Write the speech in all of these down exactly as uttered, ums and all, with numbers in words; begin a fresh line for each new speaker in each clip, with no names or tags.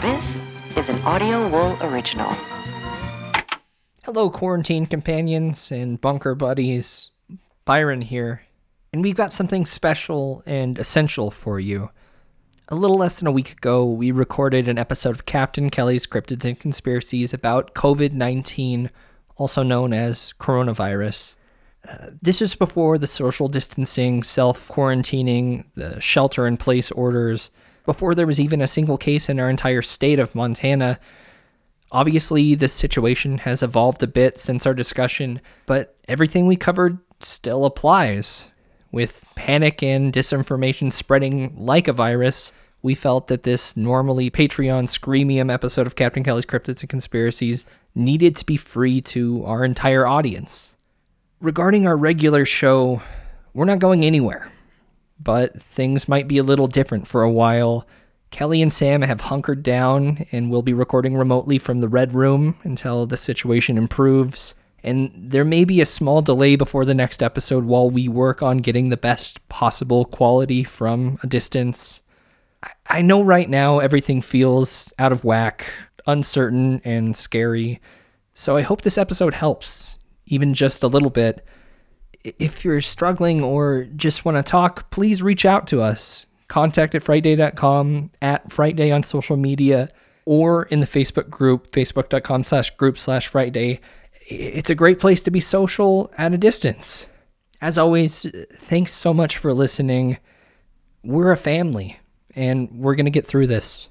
This is an Audio Wool original.
Hello, quarantine companions and bunker buddies. Byron here, and we've got something special and essential for you. A little less than a week ago, we recorded an episode of Captain Kelly's Cryptids and Conspiracies about covid nineteen, also known as coronavirus. Uh, this is before the social distancing, self-quarantining, the shelter-in-place orders, before there was even a single case in our entire state of Montana. Obviously, this situation has evolved a bit since our discussion, but everything we covered still applies. With panic and disinformation spreading like a virus, we felt that this normally Patreon Screamium episode of Captain Kelly's Cryptids and Conspiracies needed to be free to our entire audience. Regarding our regular show, we're not going anywhere, but things might be a little different for a while. Kelly and Sam have hunkered down and will be recording remotely from the Red Room until the situation improves. And there may be a small delay before the next episode while we work on getting the best possible quality from a distance. I know right now everything feels out of whack, uncertain, and scary. So I hope this episode helps, even just a little bit. If you're struggling or just want to talk, please reach out to us. Contact at fright day dot com, at frightday on social media, or in the Facebook group, facebook.com slash group slash frightday. It's a great place to be social at a distance. As always, thanks so much for listening. We're a family, and we're going to get through this.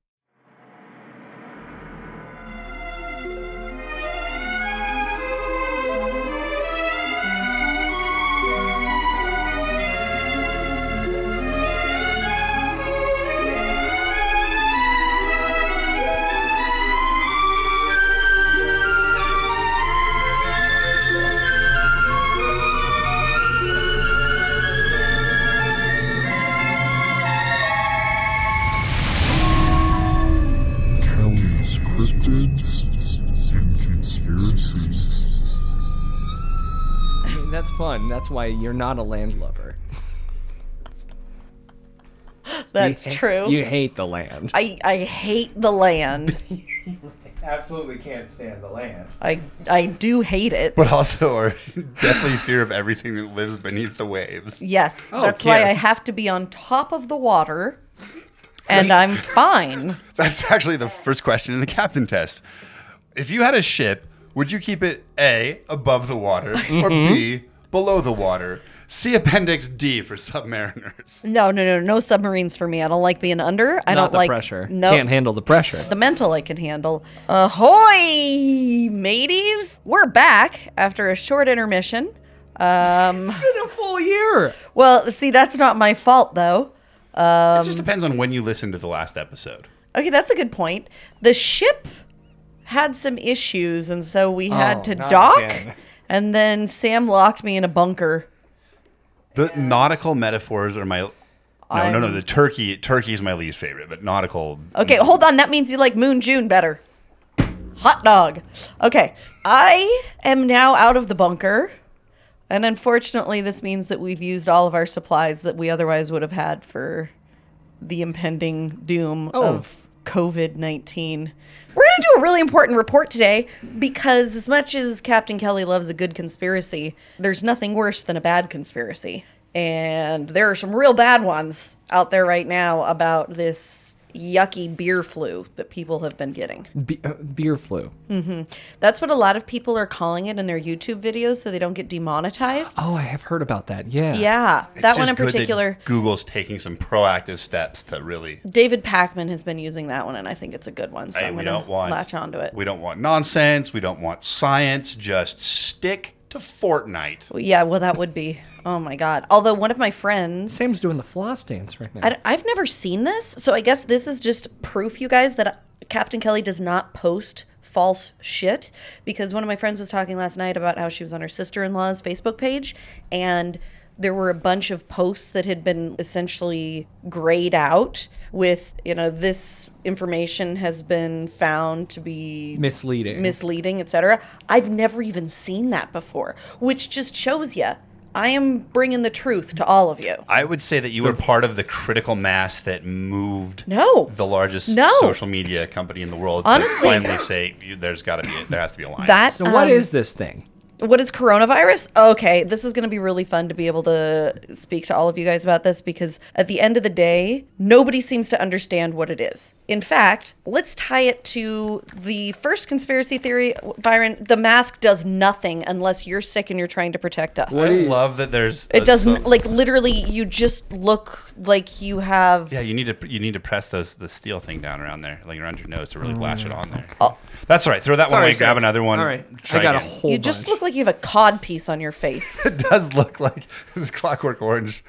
That's fun. That's why you're not a landlubber.
That's
you,
true.
You hate the land.
I, I hate the land.
You absolutely can't stand the land.
I I do hate it.
But also are definitely fear of everything that lives beneath the waves.
Yes.
Oh,
that's
Karen.
why I have to be on top of the water. And I'm fine.
That's actually the first question in the captain test. If you had a ship, would you keep it A, above the water,
Mm-hmm.
or B, below the water? See Appendix D for submariners.
No, no, no, no submarines for me. I don't like being under. I
Not
don't
the
like
pressure.
No,
Can't handle the pressure.
The mental I can handle. Ahoy, mateys! We're back after a short intermission. Um,
It's been a full year.
well, see, that's not my fault though.
It just depends on when you listen to the last episode.
Okay, that's a good point. The ship had some issues, and so we had
Oh,
to
not
dock.
again.
And then Sam locked me in a bunker.
The nautical metaphors are my... No, no, no.
I'm-
The turkey turkey is my least favorite, but nautical...
Okay, hold on. That means you like Moon June better. Hot dog. Okay, I am now out of the bunker. And unfortunately, this means that we've used all of our supplies that we otherwise would have had for the impending doom
Oh.
of covid nineteen. We're going to do a really important report today because as much as Captain Kelly loves a good conspiracy, there's nothing worse than a bad conspiracy. And there are some real bad ones out there right now about this yucky beer flu that people have been getting.
Be- uh, beer flu.
That's what a lot of people are calling it in their YouTube videos so they don't get demonetized.
Oh, I have heard about that. Yeah.
Yeah,
It's
that one
just
in
good that
particular.
Google's taking some proactive steps to really...
David Pakman has been using that one, and I think it's a good one. So
Hey,
I'm
we
gonna
don't want...
latch onto it.
We don't want nonsense. We don't want science. Just stick to Fortnite.
Yeah, well, that would be. Oh my God. Although one of my friends,
Sam's doing the floss dance right now.
I, I've never seen this, so I guess this is just proof, you guys, that Captain Kelly does not post false shit. Because one of my friends was talking last night about how she was on her sister-in-law's Facebook page, and there were a bunch of posts that had been essentially grayed out with, you know, this information has been found to be
Misleading.
misleading, et cetera. I've never even seen that before, which just shows you I am bringing the truth to all of you.
I would say that you were part of the critical mass that moved
No.
the largest
No.
social media company in the world
Honestly.
to finally say you- there's got to be, there has to be a line.
That
So what
um,
is this thing?
What is coronavirus? Okay, this is going to be really fun to be able to speak to all of you guys about this because at the end of the day, nobody seems to understand what it is. In fact, let's tie it to the first conspiracy theory, Byron. The mask does nothing unless you're sick and you're trying to protect us.
I love that there's.
It
a-
doesn't
some-
like literally. You just look like you have.
Yeah, you need to you need to press those the steel thing down around there, like around your nose, to really latch it on there.
Oh.
That's all right. Throw that one
Sorry,
away.
sorry.
Grab another one.
All right.
Try
I got
again.
a whole
You just
bunch.
look like you have a cod piece on your face.
It does look like this Clockwork Orange.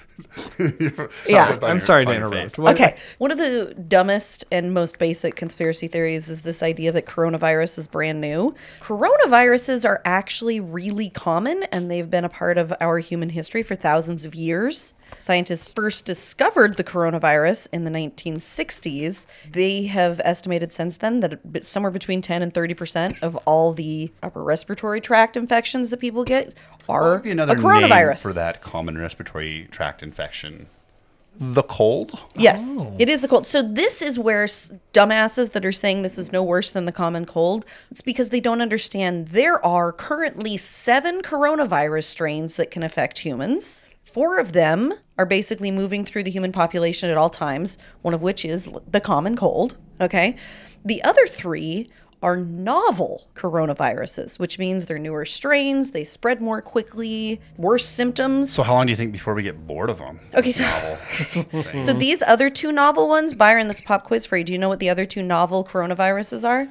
Yeah.
Sauce up on
I'm
your-
sorry to
on your
interrupt.
face.
What-
Okay. One of the dumbest and most basic conspiracy theories is this idea that coronavirus is brand new. Coronaviruses are actually really common and they've been a part of our human history for thousands of years. Scientists first discovered the coronavirus in the nineteen sixties. They have estimated since then that somewhere between ten and thirty percent of all the upper respiratory tract infections that people get
What
are
would be another
a coronavirus.
name for that common respiratory tract infection? The cold?
Yes,
Oh.
it is the cold. So this is where s- dumbasses that are saying this is no worse than the common cold, it's because they don't understand there are currently seven coronavirus strains that can affect humans. Four of them are basically moving through the human population at all times, one of which is l- the common cold, okay? The other three are novel coronaviruses, which means they're newer strains, they spread more quickly, worse symptoms.
So how long do you think before we get bored of them?
Okay, so-
Novel.
So these other two novel ones, Byron, this pop quiz for you. Do you know what the other two novel coronaviruses are?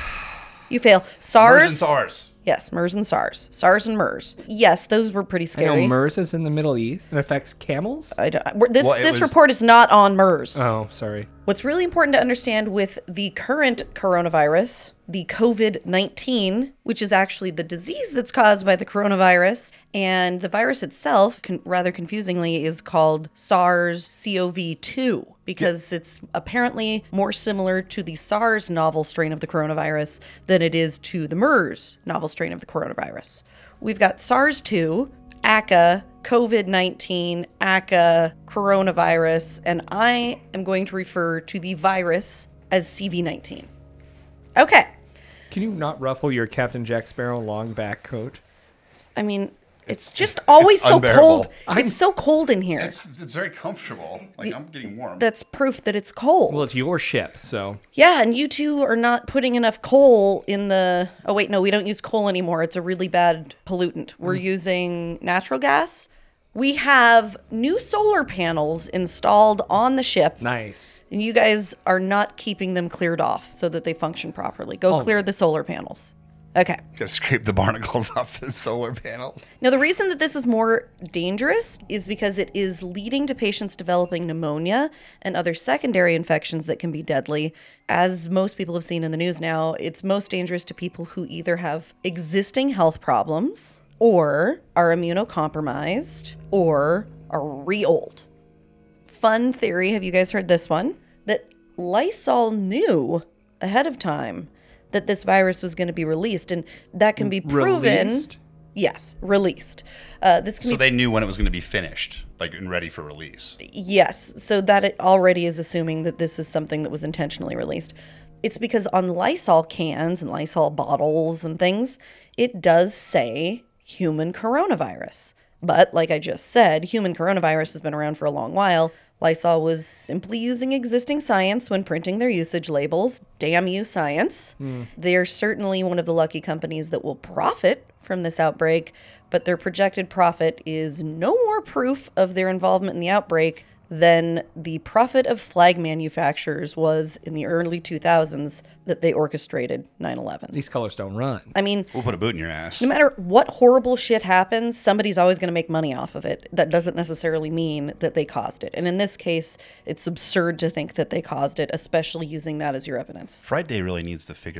You fail. SARS.
MERS and SARS.
Yes, MERS and SARS. SARS and MERS. Yes, those were pretty
I know
scary.
MERS is in the Middle East and affects camels.
I don't, we're- this
Well, it
this
was-
report is not on MERS.
Oh, sorry.
What's really important to understand with the current coronavirus, the COVID nineteen, which is actually the disease that's caused by the coronavirus, and the virus itself, con- rather confusingly, is called SARS-C o V two because it's apparently more similar to the SARS novel strain of the coronavirus than it is to the MERS novel strain of the coronavirus. We've got SARS two, A C A, COVID nineteen, A C A, coronavirus, and I am going to refer to the virus as C V nineteen. Okay.
Can you not ruffle your Captain Jack Sparrow long back coat?
I mean, it's just always
it's
so
unbearable.
cold.
I'm-
It's so cold in here.
It's it's very comfortable. Like I'm getting warm.
That's proof that it's cold.
Well, it's your ship, so
Yeah, and you two are not putting enough coal in the. Oh, wait, no, we don't use coal anymore. It's a really bad pollutant. We're using natural gas. We have new solar panels installed on the ship,
nice.
and you guys are not keeping them cleared off so that they function properly. Go
Oh.
clear the solar panels. Okay.
Gotta scrape the barnacles off the solar panels.
Now, the reason that this is more dangerous is because it is leading to patients developing pneumonia and other secondary infections that can be deadly. As most people have seen in the news now, it's most dangerous to people who either have existing health problems or are immunocompromised or are re old. Fun theory, have you guys heard this one? That Lysol knew ahead of time that this virus was going to be released, and that can be proven.
Released?
Yes, released. Uh, this can
So
be
they knew when it was going to be finished, like and ready for release.
yes. So that it already is assuming that this is something that was intentionally released. It's because on Lysol cans and Lysol bottles and things, it does say human coronavirus. But like I just said, human coronavirus has been around for a long while. Lysol was simply using existing science when printing their usage labels. Damn you, science. They're certainly one of the lucky companies that will profit from this outbreak, but their projected profit is no more proof of their involvement in the outbreak than the profit of flag manufacturers was in the early two thousands that they orchestrated nine eleven.
These colors don't run.
I mean,
We'll put a boot in your ass.
no matter what horrible shit happens, somebody's always going to make money off of it. That doesn't necessarily mean that they caused it. And in this case, it's absurd to think that they caused it, especially using that as your evidence.
Friday really needs to figure out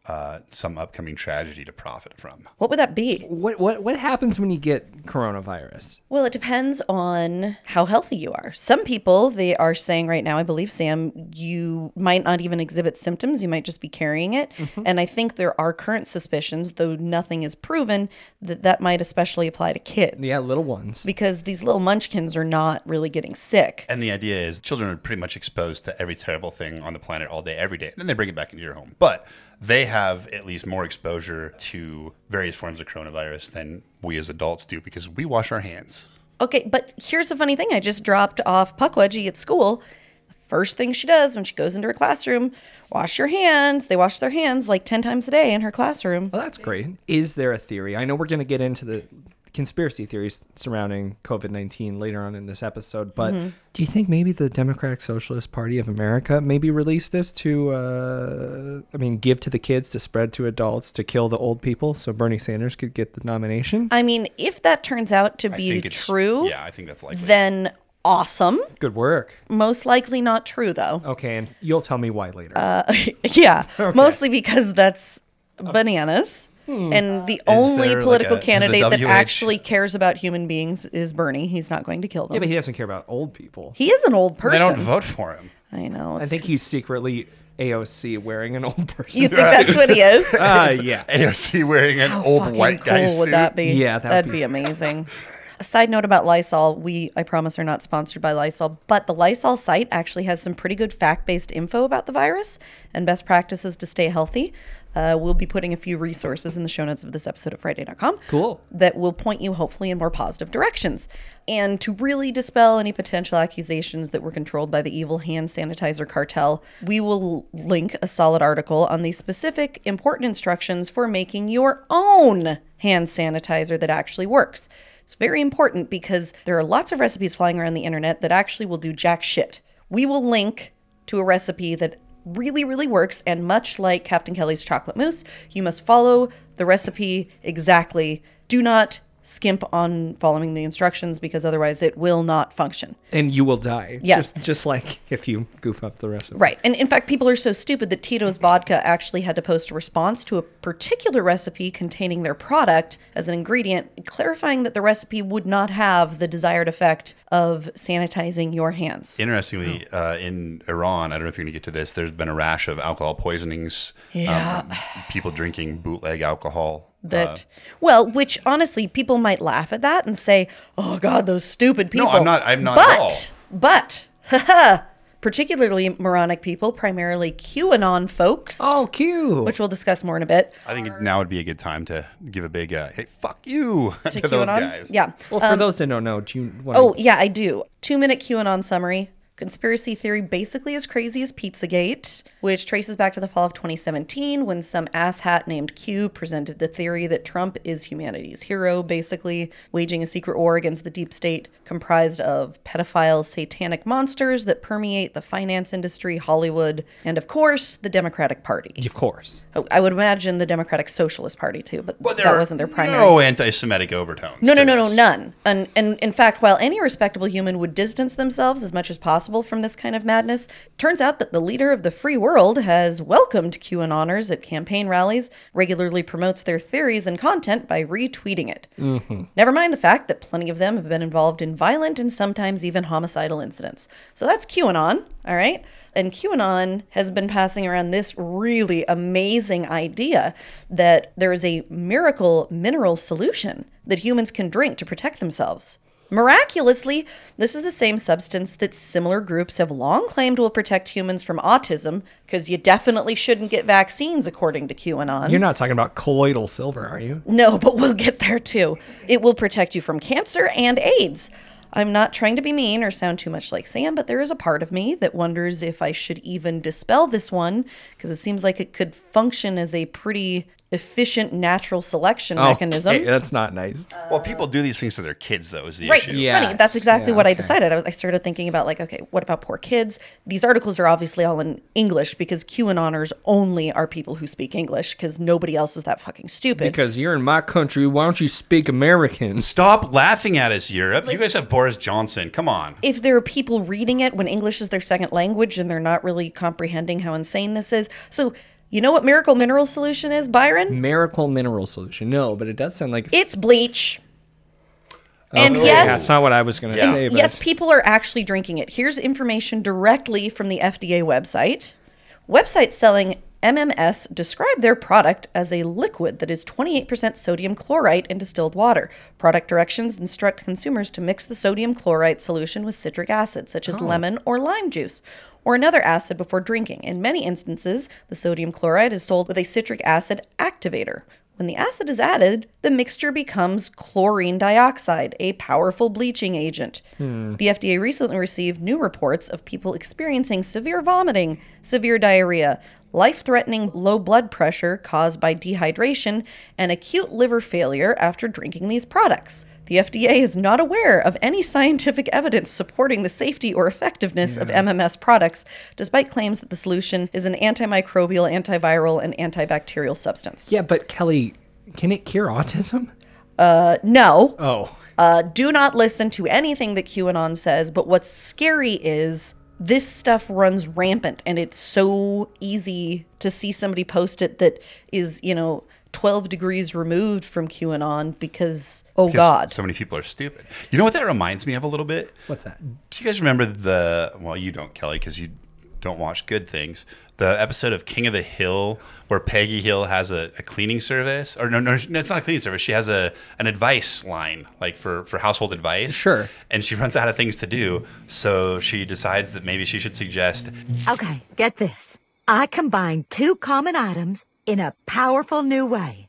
uh, some upcoming tragedy to profit from.
What would that be?
What what what happens when you get coronavirus?
Well, it depends on how healthy you are. Some people, they are saying right now, I believe, Sam, you might not even exhibit symptoms. You might just be carrying it. Mm-hmm. And I think there are current suspicions, though nothing is proven, that that might especially apply to kids.
Yeah, little ones.
Because these little munchkins are not really getting sick.
And the idea is children are pretty much exposed to every terrible thing on the planet all day, every day. And then they bring it back into your home. But they have at least more exposure to various forms of coronavirus than we as adults do because we wash our hands.
Okay, but here's the funny thing. I just dropped off Puckwudgie at school. First thing she does when she goes into her classroom, wash your hands. They wash their hands like ten times a day in her classroom.
Well, that's great. Is there a theory? I know we're going to get into the conspiracy theories surrounding COVID nineteen later on in this episode, but mm-hmm. do you think maybe the Democratic Socialist Party of America maybe released this to, uh, I mean, give to the kids, to spread to adults, to kill the old people so Bernie Sanders could get the nomination?
I mean, if that turns out to be true,
yeah, I think that's likely.
Then awesome.
Good work.
Most likely not true, though.
Okay, and you'll tell me why later.
Uh, yeah,
okay.
Mostly because that's bananas. Hmm. And the only political like a, candidate that actually cares about human beings is Bernie. He's not going to kill them.
Yeah, but he doesn't care about old people.
He is an old person.
They don't vote for him.
I know.
I think he's secretly A O C wearing an old person.
You think that's what he is?
uh, yeah.
A O C wearing an
How
old white
cool
guy
would
suit.
that be?
Yeah, that'd,
that'd
be,
be amazing. A side note about Lysol, we, I promise, are not sponsored by Lysol, but the Lysol site actually has some pretty good fact-based info about the virus and best practices to stay healthy. Uh, we'll be putting a few resources in the show notes of this episode of Friday dot com.
Cool.
That will point you hopefully in more positive directions. And to really dispel any potential accusations that we're controlled by the evil hand sanitizer cartel, we will link a solid article on the specific important instructions for making your own hand sanitizer that actually works. It's very important because there are lots of recipes flying around the internet that actually will do jack shit. We will link to a recipe that really, really works, and much like Captain Kelly's chocolate mousse, you must follow the recipe exactly. Do not skimp on following the instructions because otherwise it will not function.
And you will die.
Yes.
Just, just like if you goof up the recipe.
Right. And in fact, people are so stupid that Tito's Vodka actually had to post a response to a particular recipe containing their product as an ingredient, clarifying that the recipe would not have the desired effect of sanitizing your hands.
Interestingly, uh, in Iran, I don't know if you're going to get to this, there's been a rash of alcohol poisonings.
Yeah.
Um, people drinking bootleg alcohol.
That
uh,
well, which honestly, people might laugh at that and say, "Oh God, those stupid people."
No, I'm not. I'm not
but,
at all.
But, haha, particularly moronic people, primarily QAnon folks.
Oh, Q.
Which we'll discuss more in a bit.
I think now would be a good time to give a big uh, "Hey, fuck you" to,
To
those
QAnon?
guys.
Yeah.
Well, for
Um,
those that don't know, do you want
Oh, yeah, I do. Two minute QAnon summary. Conspiracy theory basically as crazy as Pizzagate, which traces back to the fall of twenty seventeen when some asshat named Q presented the theory that Trump is humanity's hero, basically waging a secret war against the deep state comprised of pedophile satanic monsters that permeate the finance industry, Hollywood, and of course, the Democratic Party.
Of course.
Oh, I would imagine the Democratic Socialist Party too, but,
But there
that
are
wasn't their primary.
no anti-Semitic overtones.
No, no,
to
no, no,
this.
none. And, and in fact, while any respectable human would distance themselves as much as possible from this kind of madness, turns out that the leader of the free world has welcomed QAnoners at campaign rallies, regularly promotes their theories and content by retweeting it. Mm-hmm. Never mind the fact that plenty of them have been involved in violent and sometimes even homicidal incidents. So that's QAnon, all right? And QAnon has been passing around this really amazing idea that there is a miracle mineral solution that humans can drink to protect themselves. Miraculously, this is the same substance that similar groups have long claimed will protect humans from autism, because you definitely shouldn't get vaccines, according to QAnon.
You're not talking about colloidal silver, are you?
No, but we'll get there too. It will protect you from cancer and AIDS. I'm not trying to be mean or sound too much like Sam, but there is a part of me that wonders if I should even dispel this one, because it seems like it could function as a pretty efficient natural selection mechanism.
Okay, that's not nice.
Well, people do these things to their kids, though, is the
Right,
issue.
it's
Yes.
funny. That's exactly
Yeah,
what I
okay.
decided. I, was, I started thinking about like, okay, what about poor kids? These articles are obviously all in English because QAnoners only are people who speak English because nobody else is that fucking stupid.
Because you're in my country, why don't you speak American?
Stop laughing at us, Europe. You guys have Boris Johnson. Come on.
If there are people reading it when English is their second language and they're not really comprehending how insane this is. So You know what Miracle Mineral Solution is, Byron?
Miracle Mineral Solution. No, but it does sound like...
It's bleach. And
Okay,
yes,
that's not what I was going to
Yeah.
say. But
yes, people are actually drinking it. Here's information directly from the F D A website. Websites selling M M S describe their product as a liquid that is twenty-eight percent sodium chlorite in distilled water. Product directions instruct consumers to mix the sodium chlorite solution with citric acid, such as lemon or lime juice, or another acid before drinking. In many instances, the sodium chloride is sold with a citric acid activator. When the acid is added, the mixture becomes chlorine dioxide, a powerful bleaching agent. Hmm. The F D A recently received new reports of people experiencing severe vomiting, severe diarrhea, life-threatening low blood pressure caused by dehydration, and acute liver failure after drinking these products. The F D A is not aware of any scientific evidence supporting the safety or effectiveness yeah. of M M S products, despite claims that the solution is an antimicrobial, antiviral, and antibacterial substance.
Yeah, but Kelly, can it cure autism?
Uh, no.
Oh.
Uh, do not listen to anything that QAnon says, but what's scary is this stuff runs rampant, and it's so easy to see somebody post it that is, you know, twelve degrees removed from QAnon because, oh
because
God.
so many people are stupid. You know what that reminds me of a little bit?
What's that?
Do you guys remember the, well, you don't, Kelly, because you don't watch good things, the episode of King of the Hill where Peggy Hill has a, a cleaning service? Or no, no, no, it's not a cleaning service. She has a an advice line, like for, for household advice.
Sure.
And she runs out of things to do, so she decides that maybe she should suggest...
Okay, get this. I combined two common items in a powerful new way.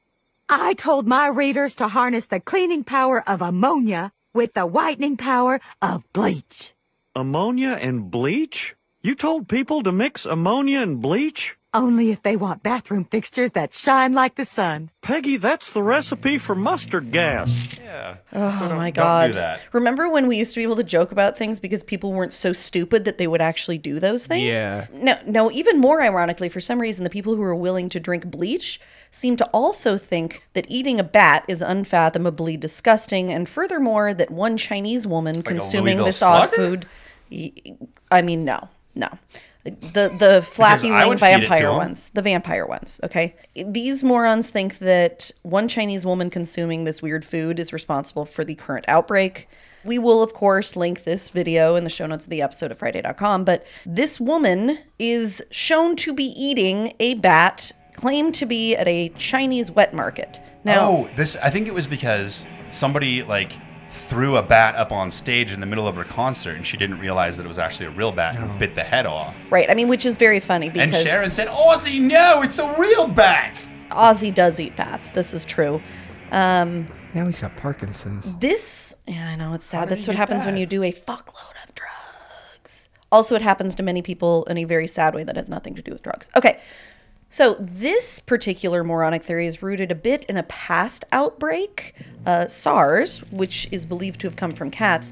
I told my readers to harness the cleaning power of ammonia with the whitening power of bleach.
Ammonia and bleach? You told people to mix ammonia and bleach?
Only if they want bathroom fixtures that shine like the sun.
Peggy, that's the recipe for mustard gas.
Yeah.
Oh
So don't-
my
don't
God.
do that.
Remember when we used to be able to joke about things because people weren't so stupid that they would actually do those things?
Yeah.
No, no, even more ironically, for some reason, the people who are willing to drink bleach seem to also think that eating a bat is unfathomably disgusting, and furthermore, that one Chinese woman
a
consuming
Louisville
this odd
Slugger?
food. y- I mean, no, no. The the flappy
I
wing
would feed it to
vampire
'em.
ones. The vampire ones, okay? These morons think that one Chinese woman consuming this weird food is responsible for the current outbreak. We will, of course, link this video in the show notes of the episode of Friday dot com, but this woman is shown to be eating a bat claimed to be at a Chinese wet market. Now,
Oh, this, I think it was because somebody, like, threw a bat up on stage in the middle of her concert, and she didn't realize that it was actually a real bat and bit the head off.
right, I mean, which is very funny
And
because
Sharon said, Ozzy, no, it's a real bat.
Ozzy does eat bats. This is true. Um,
Now he's got Parkinson's.
This, yeah, I know, it's sad.
did
That's
he
what
get
happens when
that?
you do a fuckload of drugs. Also, it happens to many people in a very sad way that has nothing to do with drugs. Okay, so this particular moronic theory is rooted a bit in a past outbreak, uh, SARS, which is believed to have come from cats.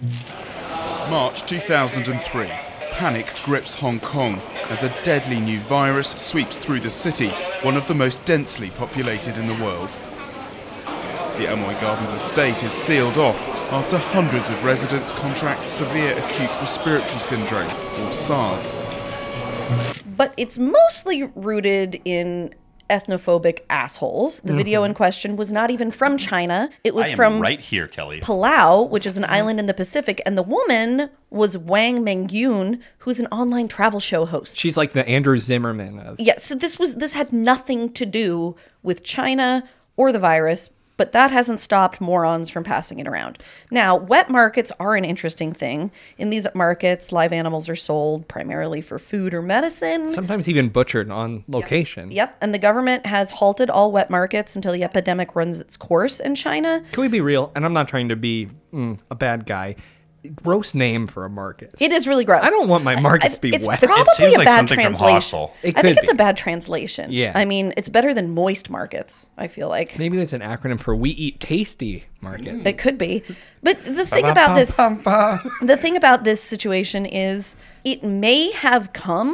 March two thousand three. Panic grips Hong Kong as a deadly new virus sweeps through the city, one of the most densely populated in the world. The Amoy Gardens estate is sealed off after hundreds of residents contract severe acute respiratory syndrome, or SARS.
But it's mostly rooted in ethnophobic assholes. The video in question was not even from China. It was
I am
from
right here, Kelly.
Palau, which is an island in the Pacific, and the woman was Wang Mengyun, who's an online travel show host.
She's like the Andrew Zimmerman of...
Yeah, so this was this had nothing to do with China or the virus, but that hasn't stopped morons from passing it around. Now, wet markets are an interesting thing. In these markets, live animals are sold primarily for food or medicine.
Sometimes even butchered on location.
Yep, and the government has halted all wet markets until the epidemic runs its course in China.
Can we be real? And I'm not trying to be mm, a bad guy. Gross name for a market.
It is really gross.
I don't want my markets to be
it's
wet.
Probably
It seems
a
like
bad
something from
translation.
Hostel.
It
I think
could
it's
be.
a bad translation.
Yeah.
I mean, it's better than moist markets, I feel like.
Maybe it's an acronym for We Eat Tasty Markets.
It could be. But the thing about this the thing about this situation is it may have come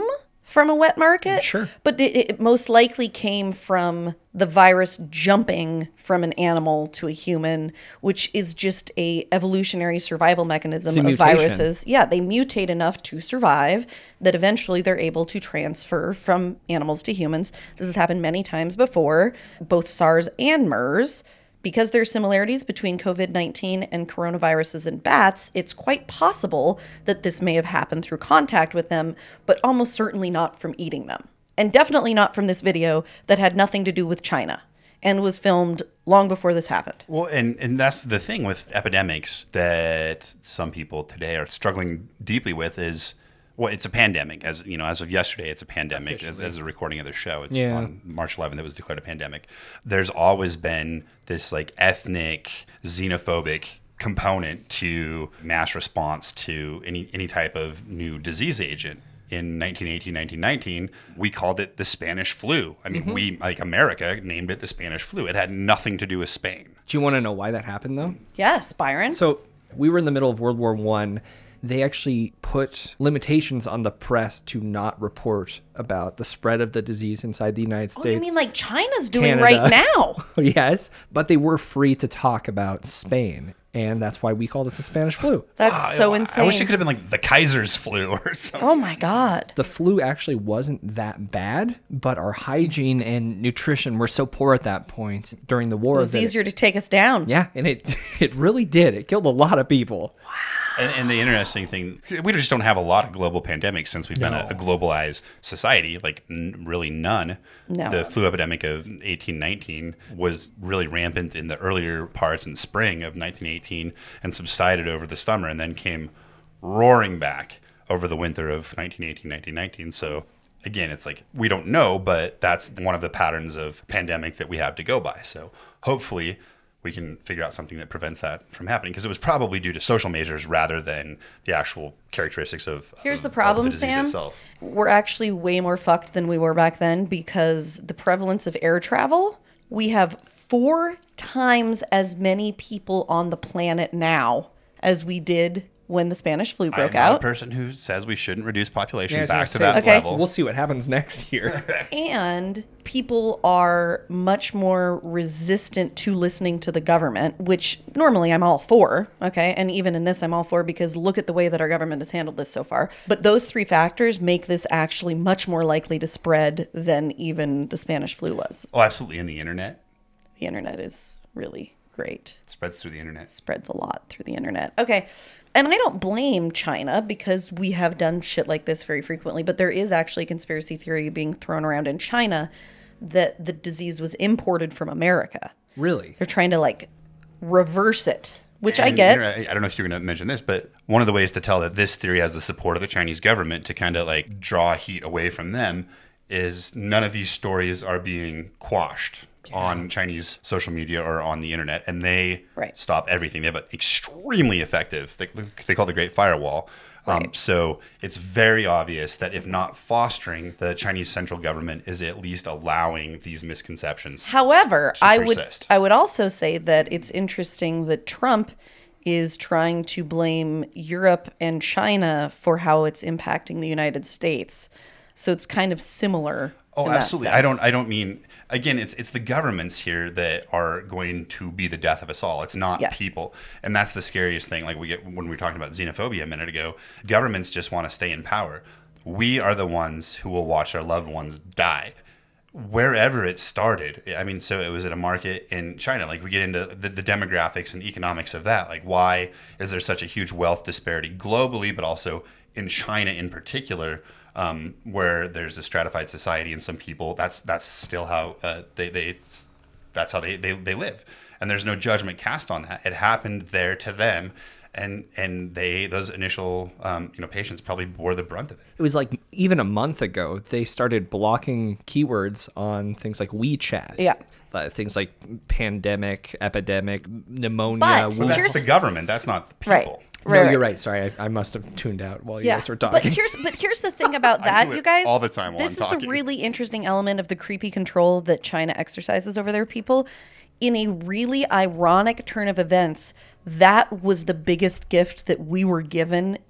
from a wet market.
Sure.
But it, it most likely came from the virus jumping from an animal to a human, which is just a evolutionary survival mechanism
It's a
of
mutation.
viruses. Yeah, they mutate enough to survive that eventually they're able to transfer from animals to humans. This has happened many times before, both SARS and MERS. Because there are similarities between COVID nineteen and coronaviruses in bats, it's quite possible that this may have happened through contact with them, but almost certainly not from eating them. And definitely not from this video that had nothing to do with China and was filmed long before this happened.
Well, and, and that's the thing with epidemics that some people today are struggling deeply with is, well, it's a pandemic. As you know, as of yesterday, it's a pandemic. As, as a recording of the show, it's
Yeah.
on March eleventh. It was declared a pandemic. There's always been this like ethnic, xenophobic component to mass response to any any type of new disease agent. In nineteen eighteen, nineteen nineteen, we called it the Spanish flu. I mean, we like America named it the Spanish flu. It had nothing to do with Spain.
Do you want to know why that happened, though?
Yes, Byron.
So we were in the middle of World War One. They actually put limitations on the press to not report about the spread of the disease inside the United States.
oh, you mean like China's doing
Canada.
right now?
Yes, but they were free to talk about Spain, and that's why we called it the Spanish flu.
That's so
I-
insane.
I wish it could have been like the Kaiser's flu or something.
Oh my God.
The flu actually wasn't that bad, but our hygiene and nutrition were so poor at that point during the war.
It was
that
easier to take us down.
yeah, and it it really did. It killed a lot of people.
And, and the interesting thing, we just don't have a lot of global pandemics since we've been a, a globalized society, like n- really none.
No.
The flu epidemic of eighteen nineteen was really rampant in the earlier parts in spring of nineteen eighteen and subsided over the summer and then came roaring back over the winter of nineteen eighteen, nineteen nineteen. So again, it's like we don't know, but that's one of the patterns of pandemic that we have to go by. So hopefully we can figure out something that prevents that from happening, because it was probably due to social measures rather than the actual characteristics of
Here's
of-
the problem,
of the disease
Sam.
itself.
We're actually way more fucked than we were back then because the prevalence of air travel, we have four times as many people on the planet now as we did when the Spanish flu broke
I'm not a
out.
person who says we shouldn't reduce population
Yeah, I was
back
gonna
to
say,
that
Okay.
level.
We'll see what happens next year.
And people are much more resistant to listening to the government, which normally I'm all for, okay? And even in this, I'm all for because look at the way that our government has handled this so far. But those three factors make this actually much more likely to spread than even the Spanish flu was.
Oh, absolutely. And the internet
The internet is really great.
it spreads through the internet.
Spreads a lot through the internet. Okay. And I don't blame China because we have done shit like this very frequently, but there is actually a conspiracy theory being thrown around in China that the disease was imported from America.
Really?
They're trying to like reverse it, which I
And,
get.
you know, I I don't know if you're going to mention this, but one of the ways to tell that this theory has the support of the Chinese government to kind of like draw heat away from them is none of these stories are being quashed on Chinese social media or on the internet, and they
Right.
stop everything. They have an extremely effective, they, they call it the Great Firewall. Um,
Right.
So it's very obvious that if not fostering, the Chinese central government is at least allowing these misconceptions.
However,
to
I would
persist.
I would also say that it's interesting that Trump is trying to blame Europe and China for how it's impacting the United States. So it's kind of similar.
Oh,
in that
absolutely.
sense.
I don't. I don't mean. Again, it's it's the governments here that are going to be the death of us all. It's not
Yes.
people, and that's the scariest thing. Like we get when we were talking about xenophobia a minute ago. Governments just want to stay in power. We are the ones who will watch our loved ones die, wherever it started. I mean, so it was at a market in China. Like we get into the, the demographics and economics of that. Like why is there such a huge wealth disparity globally, but also in China in particular? Um, where there's a stratified society and some people, that's that's still how uh, they, they that's how they, they, they live. And there's no judgment cast on that. It happened there to them, and and they those initial um, you know patients probably bore the brunt of it.
It was like even a month ago, they started blocking keywords on things like WeChat.
Yeah.
Uh, things like pandemic, epidemic, pneumonia.
But-
wolf-
But that's
Here's-
the government. That's not the people.
Right.
no,
Right,
you're
right.
right. Sorry, I, I must have tuned out while you
Yeah,
guys were
but
talking.
here's but here's the thing about
I
that,
do it
you guys.
all the time while
this
I'm
is
talking.
the really interesting element of the creepy control that China exercises over their people. In a really ironic turn of events, that was the biggest gift that we were given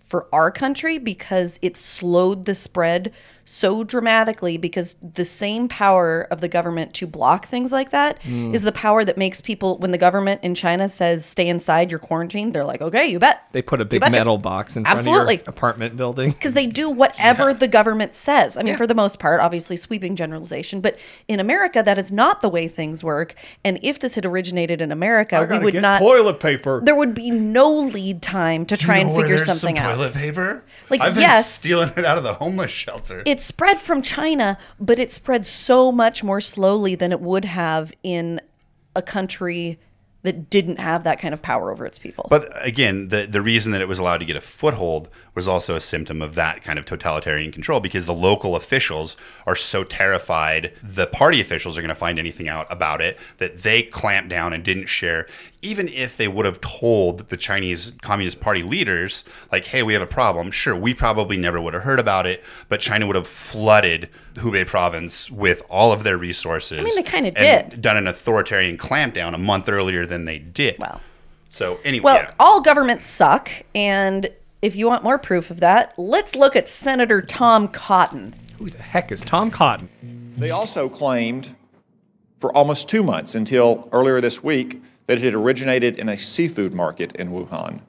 for our country because it slowed the spread so dramatically, because the same power of the government to block things like that mm. is the power that makes people, when the government in China says stay inside, you're quarantined, they're like, okay, you bet.
They put a big metal box in front
Absolutely.
of your apartment building.
Because they do whatever
yeah.
the government says. I mean,
yeah.
for the most part, obviously sweeping generalization, but in America, that is not the way things work. And if this had originated in America, we would
get
not...
toilet paper.
There would be no lead time to try
you know
and
where
figure
there's
something
some
out.
Toilet paper?
Like,
I've been
yes.
stealing it out of the homeless shelter.
It spread from China, but it spread so much more slowly than it would have in a country that didn't have that kind of power over its people.
But again, the, the reason that it was allowed to get a foothold was also a symptom of that kind of totalitarian control, because the local officials are so terrified the party officials are going to find anything out about it that they clamped down and didn't share. Even if they would have told the Chinese Communist Party leaders, like, hey, we have a problem, sure, we probably never would have heard about it, but China would have flooded Hubei province with all of their resources.
I mean, they kind of
and
did.
Done an authoritarian clampdown a month earlier than they did.
Wow.
So anyway,
Well,
yeah.
all governments suck, and if you want more proof of that, let's look at Senator Tom Cotton.
Who the heck is Tom Cotton?
They also claimed for almost two months until earlier this week that it had originated in a seafood market in Wuhan,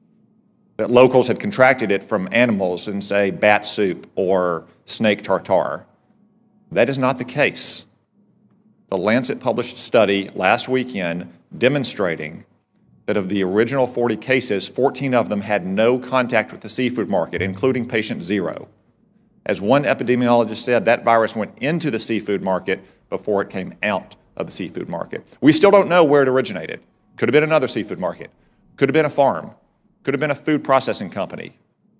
that locals had contracted it from animals in, say, bat soup or snake tartare. That is not the case. The Lancet published a study last weekend demonstrating that of the original forty cases, fourteen of them had no contact with the seafood market, including patient zero. As one epidemiologist said, that virus went into the seafood market before it came out of the seafood market. We still don't know where it originated. Could have been another seafood market. Could have been a farm. Could have been a food processing company.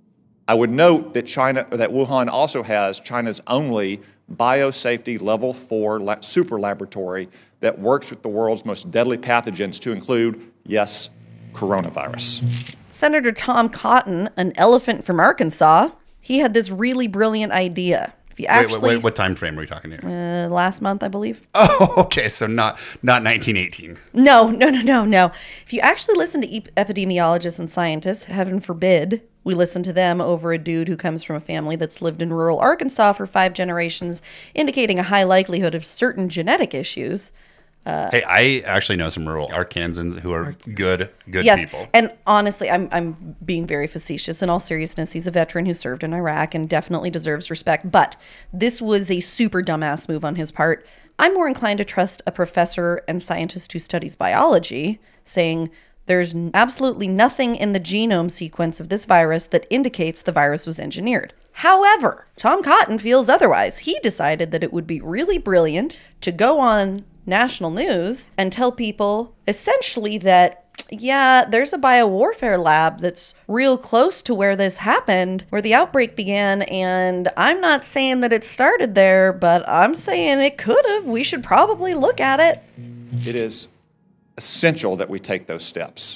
I would note that China, that Wuhan also has China's only biosafety level four la- super laboratory that works with the world's most deadly pathogens, to include, yes, coronavirus.
Senator Tom Cotton, an elephant from Arkansas, he had this really brilliant idea. If you actually,
wait, wait, wait, what time frame are we talking here?
Uh, last month, I believe.
Oh, okay, so not not nineteen eighteen.
No, no, no, no, no. If you actually listen to e- epidemiologists and scientists, heaven forbid, we listen to them over a dude who comes from a family that's lived in rural Arkansas for five generations, indicating a high likelihood of certain genetic issues.
Uh, hey, I actually know some rural Arkansans who are good, good
yes,
people.
And honestly, I'm I'm being very facetious. In all seriousness, he's a veteran who served in Iraq and definitely deserves respect. But this was a super dumbass move on his part. I'm more inclined to trust a professor and scientist who studies biology, saying there's absolutely nothing in the genome sequence of this virus that indicates the virus was engineered. However, Tom Cotton feels otherwise. He decided that it would be really brilliant to go on national news and tell people essentially that, yeah, there's a biowarfare lab that's real close to where this happened, where the outbreak began, and I'm not saying that it started there, but I'm saying it could have. We should probably look at it.
It is essential that we take those steps,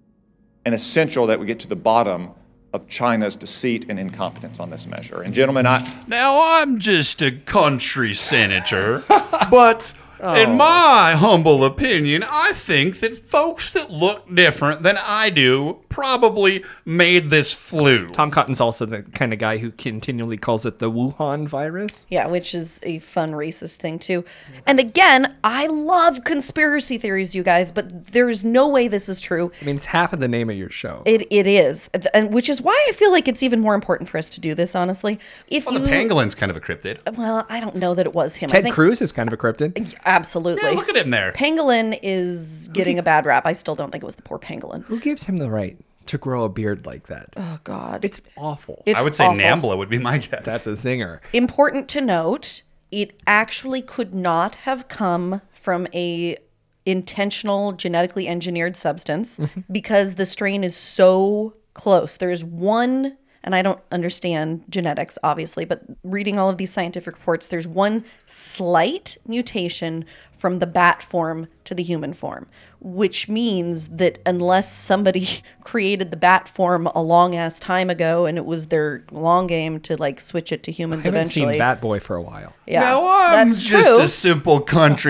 and essential that we get to the bottom of China's deceit and incompetence on this measure. And gentlemen, I...
Now, I'm just a country senator, but... Oh. In my humble opinion, I think that folks that look different than I do probably made this flu.
Tom Cotton's also the kind of guy who continually calls it the Wuhan virus.
Yeah, which is a fun racist thing too. And again, I love conspiracy theories, you guys, but there's no way this is true.
I mean, it's half of the name of your show.
It It is, and which is why I feel like it's even more important for us to do this, honestly. If
well,
you,
the pangolin's kind of a cryptid.
Well, I don't know that it was him.
Ted
I think,
Cruz is kind of a cryptid.
Absolutely.
Yeah, look at him there.
Pangolin is getting a bad rap. I still don't think it was the poor pangolin.
Who gives him the right to grow a beard like that?
Oh, God.
It's awful.
It's
I would say
awful.
Nambla would be my guess.
That's a zinger.
Important to note, it actually could not have come from a intentional genetically engineered substance because the strain is so close. There's one, and I don't understand genetics, obviously, but reading all of these scientific reports, there's one slight mutation from the bat form to the human form, which means that unless somebody created the bat form a long ass time ago and it was their long game to like switch it to humans
I haven't
eventually.
seen Bat Boy for a while.
Yeah,
now I'm
that's
just
true.
a simple country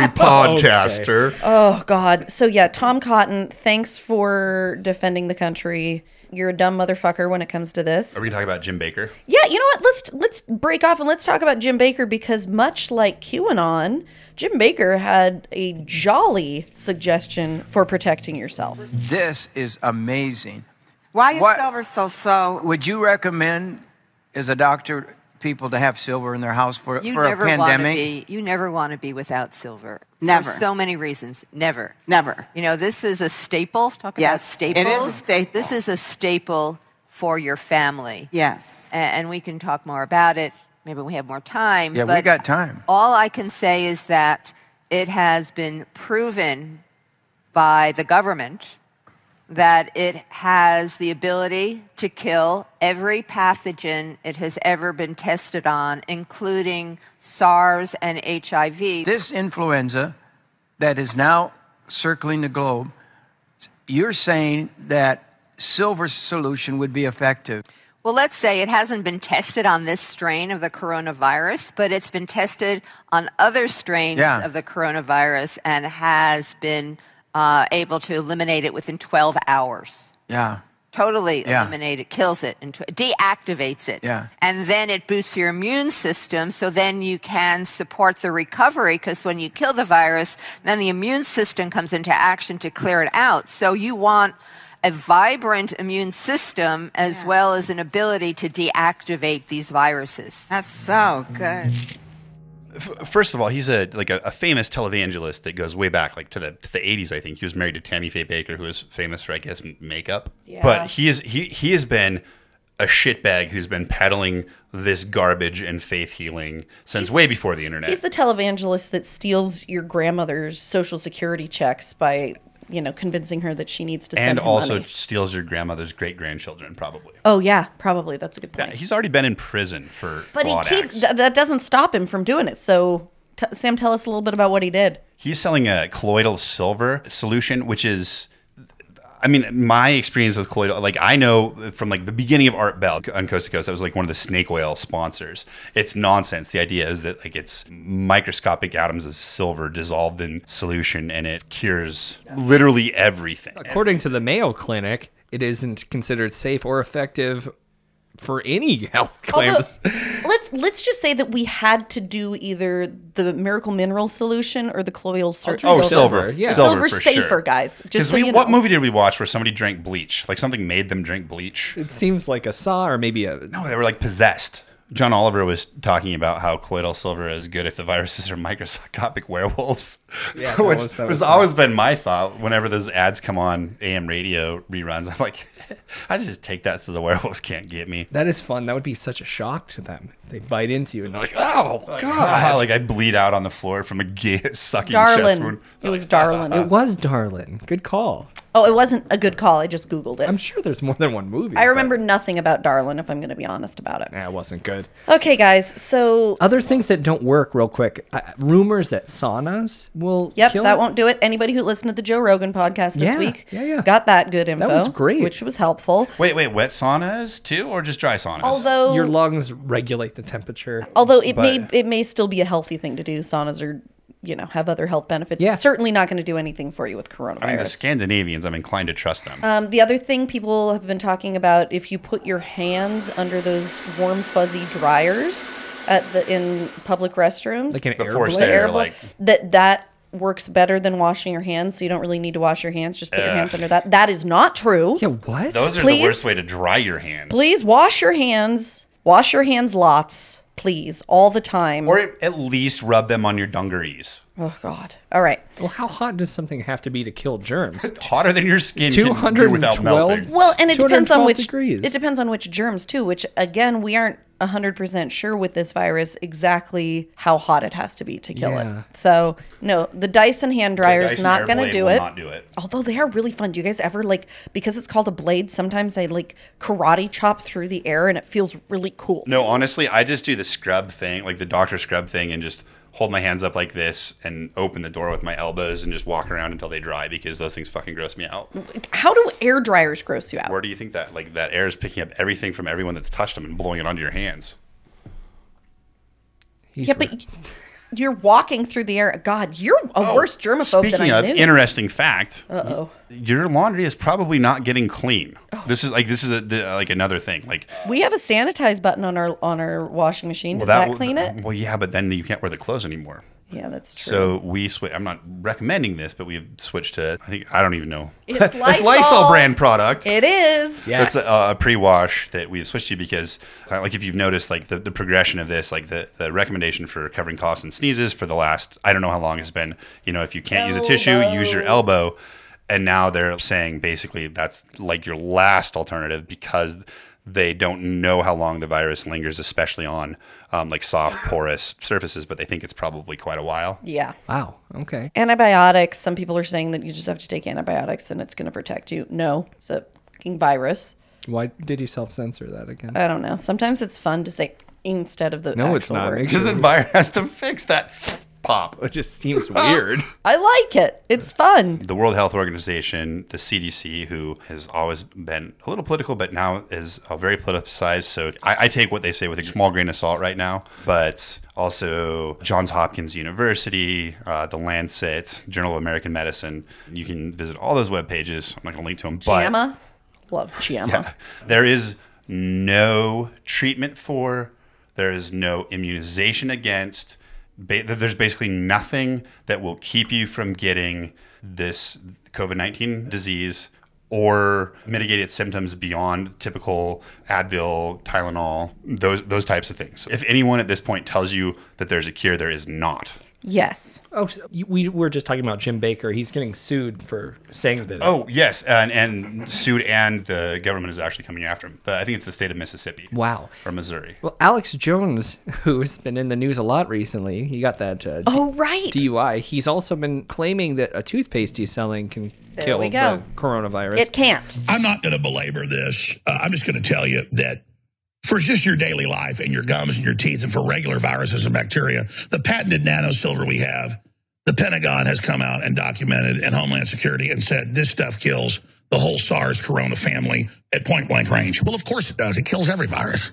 podcaster.
Oh, God. So, yeah, Tom Cotton, thanks for defending the country You're a dumb motherfucker when it comes to this.
Are we going to talk about Jim Baker?
Yeah, you know what? Let's let's break off and let's talk about Jim Baker, because much like QAnon, Jim Baker had a jolly suggestion for protecting yourself.
This is amazing.
Why is
What-
silver so so?
Would you recommend, as a doctor, people to have silver in their house for,
You
for a
never want to
pandemic?
be. You never want to be without silver.
Never.
For so many reasons. Never.
Never.
You know, this is a staple. Talk about
Yes,
staples.
it is a staple.
This is a staple for your family.
Yes.
A- And we can talk more about it. Maybe we have more time.
Yeah, we
but
got time.
All I can say is that it has been proven by the government that it has the ability to kill every pathogen it has ever been tested on, including SARS and H I V.
This influenza that is now circling the globe, you're saying that silver solution would be effective.
Well, let's say it hasn't been tested on this strain of the coronavirus, but it's been tested on other strains
Yeah.
of the coronavirus and has been uh, able to eliminate it within twelve hours.
Yeah.
Totally
Yeah.
eliminate it, kills it, and tw- deactivates it.
Yeah.
And then it boosts your immune system, so then you can support the recovery, because when you kill the virus, then the immune system comes into action to clear it out. So you want a vibrant immune system as well as an ability to deactivate these viruses.
That's so good.
F- First of all, he's a like a, a famous televangelist that goes way back, like to the to the eighties. I think he was married to Tammy Faye Baker, who was famous for, I guess, m- makeup.
Yeah.
But he is he he has been a shitbag who's been peddling this garbage and faith healing since way before the internet.
He's the televangelist that steals your grandmother's social security checks by, you know, convincing her that she needs to send
and
him
also
money.
steals your grandmother's great grandchildren, probably.
Oh yeah, probably. That's a good
Yeah,
point.
he's already been in prison for
but he
fraud
keeps
acts.
th- that doesn't stop him from doing it. So, t- Sam, tell us a little bit about what he did.
He's selling a colloidal silver solution, which is, I mean, my experience with colloidal, like I know from like the beginning of Art Bell on Coast to Coast, that was like one of the snake oil sponsors. It's nonsense. The idea is that like it's microscopic atoms of silver dissolved in solution, and it cures literally everything.
According to the Mayo Clinic, it isn't considered safe or effective for any health claims.
Although, let's let's just say that we had to do either the miracle mineral solution or the colloidal sur-
Oh,
silver.
silver.
yeah.
Silver's
for
safer,
sure.
guys. Just
Because
so
we,
you
what
know.
movie did we watch where somebody drank bleach? Like something made them drink bleach?
It seems like a saw or maybe a.
No, they were like possessed. John Oliver was talking about how colloidal silver is good if the viruses are microscopic werewolves.
Yeah, that
which
was- that
was
was
always
nice.
been my thought whenever those ads come on A M radio reruns. I'm like, I just take that so the werewolves can't get me.
That is fun. That would be such a shock to them. They bite into you and they're like, oh,
Like,
God.
ah, like I bleed out on the floor from a gay sucking chest
Darlin.
wound.
It was Darlin.
It was Darlin. Good call.
Oh, it wasn't a good call. I just Googled it.
I'm sure there's more than one movie.
I remember nothing about Darlin, if I'm going to be honest about it.
But, yeah, it wasn't good.
Okay, guys. So,
Other things that don't work, real quick. Uh, rumors that saunas will
yep,
kill.
that won't do it. Anybody who listened to the Joe Rogan podcast this
Yeah,
week
yeah, yeah.
got that good info.
was great.
Which was helpful.
Wait, wait, wet saunas too, or just dry saunas?
Although,
Your lungs regulate the temperature.
although it may
But-
it may still be a healthy thing to do. Saunas are, you know, have other health benefits.
Yeah.
It's certainly not going to do anything for you with coronavirus.
I mean, the Scandinavians, I'm inclined to trust them.
Um, the other thing people have been talking about, if you put your hands under those warm fuzzy dryers at the in public restrooms,
Like an
The
air
forced
balloon.
air,
air blo-
like-
that that works better than washing your hands. So you don't really need to wash your hands. Just put your
Ugh.
hands under that. That is not true.
Yeah, what?
Those are
please?
the worst way to dry your hands.
Please wash your hands. Wash your hands lots, please, all the time.
Or at least rub them on your dungarees.
Oh God. All right.
Well, how hot does something have to be to kill germs?
Hotter than your skin can do
two hundred
without
twelve
melting.
Well, and it depends on
212
which
degrees.
it depends on which germs too. Which again, we aren't one hundred percent sure with this virus exactly how hot it has to be to kill
Yeah.
it. So no, the Dyson hand dryer is
Dyson
not going to
Airblade
do
will
it.
not do it.
Although they are really fun. Do you guys ever like, because it's called a blade? Sometimes I like karate chop through the air, and it feels really cool.
No, honestly, I just do the scrub thing, like the doctor scrub thing, and just hold my hands up like this and open the door with my elbows and just walk around until they dry, because those things fucking gross me out.
How do air dryers gross you out?
Where do you think that like that air is picking up everything from everyone that's touched them and blowing it onto your hands?
He's
Yeah,
right.
but You're walking through the air. God, you're a worse germaphobe than
Speaking
I
of,
knew.
interesting fact.
Uh-oh.
Your laundry is probably not getting clean. This is like this is a, the, like another thing. Like
We have a sanitize button on our on our washing machine. Does
well,
that,
that
clean it?
Well, yeah, but then you can't wear the clothes anymore.
Yeah, that's true.
So we switch. I'm not recommending this, but we've switched to. I think I don't even know.
It's
it's
Lysol.
Lysol brand product.
It is.
Yes.
It's a, a pre-wash that we've switched to because, like, if you've noticed, like the, the progression of this, like the, the recommendation for covering coughs and sneezes for the last, I don't know how long it's been. You know, if you can't use a tissue, use your elbow. And now they're saying basically that's like your last alternative because they don't know how long the virus lingers, especially on um, like soft, porous surfaces. But they think it's probably quite a while.
Yeah.
Wow. Okay.
Antibiotics. Some people are saying that you just have to take antibiotics and it's going to protect you. No, it's a fucking virus.
Why did you self-censor that again?
I don't know. Sometimes it's fun to say instead of the
No, it's
actual
not.
word.
Makes
Because the virus has to fix that pop.
It just seems weird.
I like it. It's fun.
The World Health Organization, the C D C, who has always been a little political, but now is uh, very politicized. So I, I take what they say with a small grain of salt right now. But also Johns Hopkins University, uh, the Lancet, Journal of American Medicine. You can visit all those web pages. I'm not going to link to them. But
JAMA. Love JAMA.
yeah, there is no treatment for, there is no immunization against. Ba- there's basically nothing that will keep you from getting this COVID nineteen disease or mitigate its symptoms beyond typical Advil, Tylenol, those those types of things. If anyone at this point tells you that there's a cure, there is not.
Yes.
Oh, so you- we were just talking about Jim Baker. He's getting sued for saying that.
Oh, yes, and, and sued, and the government is actually coming after him. The- I think it's the state of Mississippi.
Wow.
Or Missouri.
Well, Alex Jones, who's been in the news a lot recently, he got that uh,
Oh, right.
D U I. He's also been claiming that a toothpaste he's selling can
There
kill
we go.
the coronavirus.
It can't.
I'm not going to belabor this. Uh, I'm just going to tell you that for just your daily life and your gums and your teeth and for regular viruses and bacteria, the patented nanosilver we have, the Pentagon has come out and documented, and Homeland Security, and said this stuff kills the whole SARS corona family at point blank range. Well, of course it does. It kills every virus.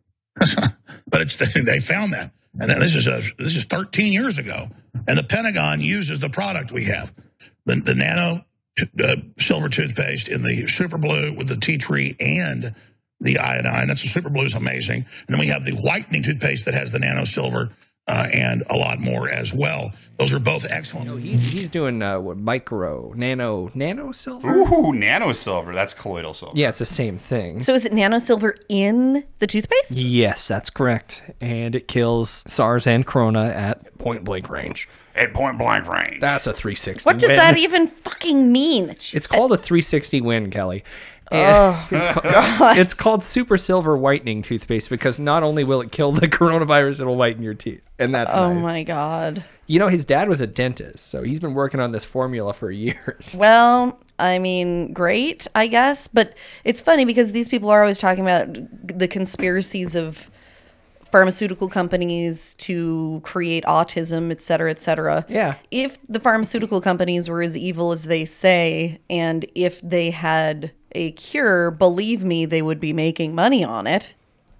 But it's they found that. And then this is a this is thirteen years ago. And the Pentagon uses the product we have. The, the nano uh, silver toothpaste in the super blue with the tea tree and the iodine. That's the super blue is amazing. And then we have the whitening toothpaste that has the nano silver uh, and a lot more as well. Those are both excellent.
No, he's he's doing uh, what, micro, nano, nano silver.
Ooh, nano silver. That's colloidal silver.
Yeah, it's the same thing.
So is it nanosilver in the toothpaste?
Yes, that's correct, and it kills SARS and Corona at point blank range.
At point blank range.
That's a three sixty.
What does
win.
that even fucking mean?
It's called a three sixty win, Kelly.
Oh,
And it's,
God.
called, it's called Super Silver Whitening Toothpaste because not only will it kill the coronavirus, it'll whiten your teeth, and that's
Oh
nice.
my God.
You know, his dad was a dentist, so he's been working on this formula for years.
Well, I mean, great, I guess. But it's funny because these people are always talking about the conspiracies of pharmaceutical companies to create autism, et cetera, et cetera.
Yeah.
If the pharmaceutical companies were as evil as they say, and if they had a cure, believe me, they would be making money on it.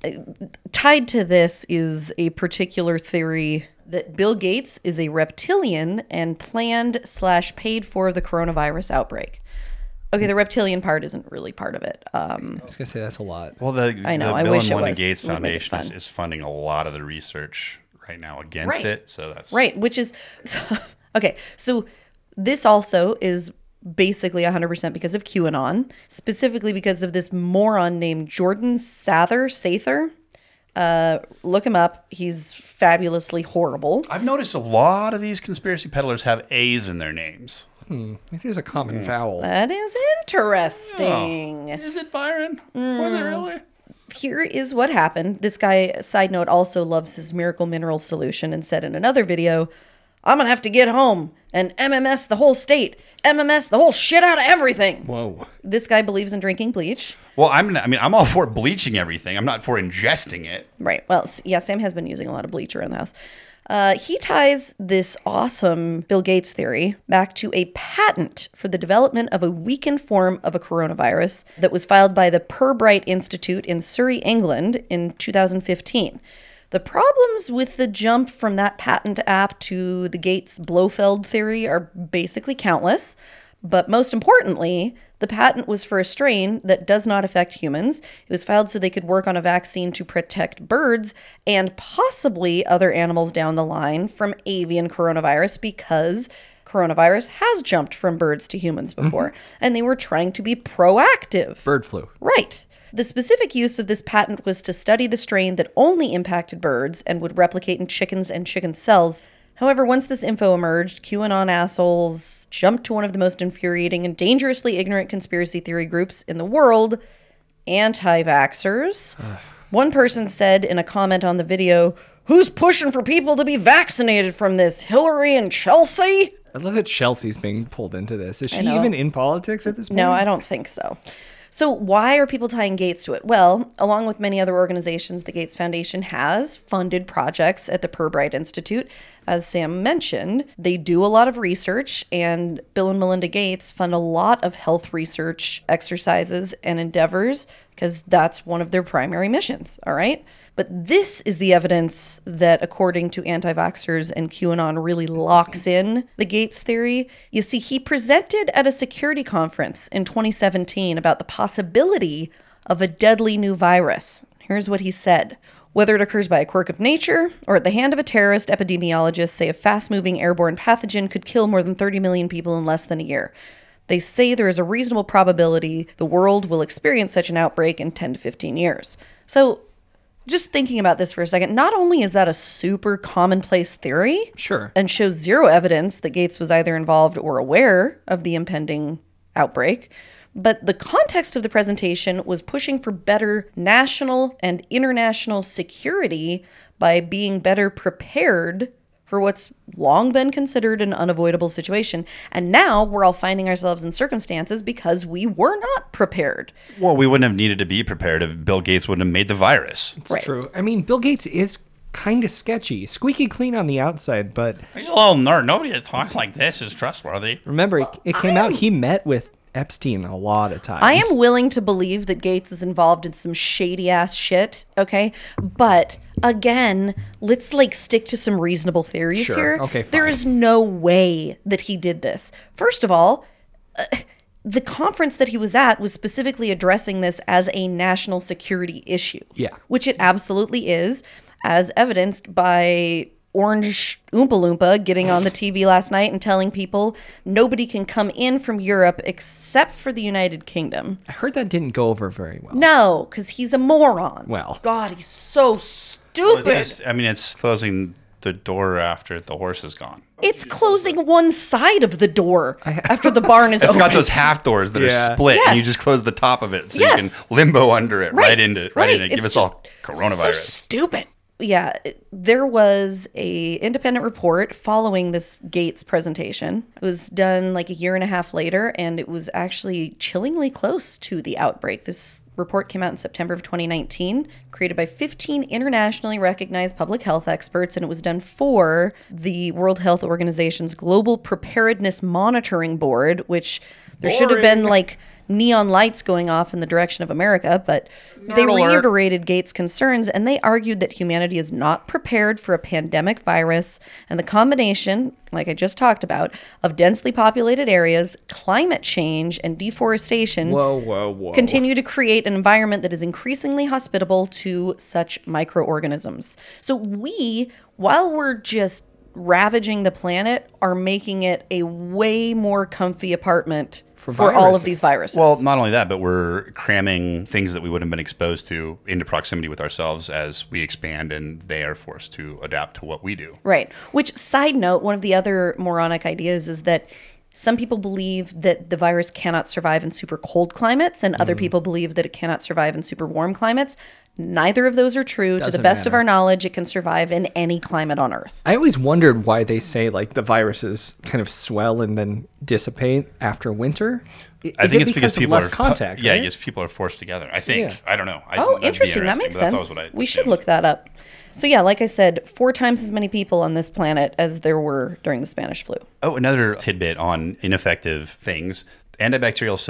Tied to this is a particular theory that Bill Gates is a reptilian and planned slash paid for the coronavirus outbreak. Okay, the reptilian part isn't really part of it. Um,
I was gonna say that's a lot.
Well, the,
I know,
the
I
Bill
wish
and
it
Melinda
was.
Gates
It would make it
Foundation is,
fun.
is funding a lot of the research right now against
Right.
it. So that's
Right, which is okay. So this also is basically one hundred percent because of QAnon, specifically because of this moron named Jordan Sather. Sather. Uh, look him up. He's fabulously horrible.
I've noticed a lot of these conspiracy peddlers have A's in their names.
Hmm. It is a common vowel.
That is interesting.
Oh, is it Byron? Was it really?
Here is what happened. This guy, side note, also loves his miracle mineral solution and said in another video, I'm going to have to get home and M M S the whole state, M M S the whole shit out of everything.
Whoa.
This guy believes in drinking bleach.
Well, I'm. I mean, I'm all for bleaching everything. I'm not for ingesting it.
Right. Well, s- yeah, Sam has been using a lot of bleach around the house. Uh, he ties this awesome Bill Gates theory back to a patent for the development of a weakened form of a coronavirus that was filed by the Pirbright Institute in Surrey, England in two thousand fifteen. The problems with the jump from that patent app to the Gates Blofeld theory are basically countless. But most importantly, the patent was for a strain that does not affect humans. It was filed so they could work on a vaccine to protect birds and possibly other animals down the line from avian coronavirus, because coronavirus has jumped from birds to humans before. Mm-hmm. And they were trying to be proactive.
Bird flu.
Right. The specific use of this patent was to study the strain that only impacted birds and would replicate in chickens and chicken cells. However, once this info emerged, QAnon assholes jumped to one of the most infuriating and dangerously ignorant conspiracy theory groups in the world, anti-vaxxers. One person said in a comment on the video, "Who's pushing for people to be vaccinated from this, Hillary and Chelsea?"
I love that Chelsea's being pulled into this. Is she
know.
even in politics at this point?
No, I don't think so. So why are people tying Gates to it? Well, along with many other organizations, the Gates Foundation has funded projects at the Pirbright Institute. As Sam mentioned, they do a lot of research, and Bill and Melinda Gates fund a lot of health research exercises and endeavors because that's one of their primary missions, all right? But this is the evidence that, according to anti-vaxxers and QAnon, really locks in the Gates theory. You see, he presented at a security conference in twenty seventeen about the possibility of a deadly new virus. Here's what he said. Whether it occurs by a quirk of nature or at the hand of a terrorist, epidemiologists say a fast-moving airborne pathogen could kill more than thirty million people in less than a year. They say there is a reasonable probability the world will experience such an outbreak in ten to fifteen years. So, just thinking about this for a second, not only is that a super commonplace theory,
sure,
and shows zero evidence that Gates was either involved or aware of the impending outbreak, but the context of the presentation was pushing for better national and international security by being better prepared for what's long been considered an unavoidable situation. And now we're all finding ourselves in circumstances because we were not prepared.
Well, we wouldn't have needed to be prepared if Bill Gates wouldn't have made the virus.
It's right. True. I mean, Bill Gates is kind of sketchy, squeaky clean on the outside, but
he's a little nerd. Nobody that talks like this is trustworthy.
Remember, it, it came out he met with Epstein a lot of times.
I am willing to believe that Gates is involved in some shady ass shit, okay? But again, let's like stick to some reasonable theories
sure.
here.
Okay, fine.
There is no way that he did this. First of all, uh, the conference that he was at was specifically addressing this as a national security issue.
Yeah.
Which it absolutely is, as evidenced by Orange Oompa Loompa getting on the T V last night and telling people nobody can come in from Europe except for the United Kingdom.
I heard that didn't go over very well.
No, because he's a moron.
Well.
God, he's so stupid.
Well, it's just, I mean, it's closing the door after the horse is gone.
It's closing one side of the door after the barn is
It's
open.
got those half doors that
Yeah.
are split,
Yes.
and you just close the top of it so
Yes.
you can limbo under it, right,
Right,
into it,
right.
right, into it. Give
It's
us all
just
coronavirus.
So stupid. Yeah, there was a independent report following this Gates presentation. It was done like a year and a half later, and it was actually chillingly close to the outbreak. This report came out in September of twenty nineteen, created by fifteen internationally recognized public health experts, and it was done for the World Health Organization's Global Preparedness Monitoring Board, which there should have been like neon lights going off in the direction of America, but they
Nerd alert.
reiterated Gates' concerns, and they argued that humanity is not prepared for a pandemic virus, and the combination, like I just talked about, of densely populated areas, climate change, and deforestation
Whoa, whoa, whoa.
continue to create an environment that is increasingly hospitable to such microorganisms. So we, while we're just ravaging the planet, are making it a way more comfy apartment
For
for all of
viruses.
these viruses.
Well, not only that, but we're cramming things that we wouldn't have been exposed to into proximity with ourselves as we expand, and they are forced to adapt to what we do.
Right. Which, side note, one of the other moronic ideas is that some people believe that the virus cannot survive in super cold climates, and other people believe that it cannot survive in super warm climates. Neither of those are true. to the
Doesn't
best of
matter.
our knowledge, it can survive in any climate on Earth.
I always wondered why they say like the viruses kind of swell and then dissipate after winter. I-
I
is
think
it
it's because
of
people
less
are
contact.
Yeah,
right?
I guess people are forced together. I think.
Yeah.
I don't know. I,
Oh,
that'd be
interesting. That makes
but that's
sense.
always what I
We should
assumed.
look that up. So yeah, like I said, four times as many people on this planet as there were during the Spanish flu.
Oh, another tidbit on ineffective things. Antibacterial soap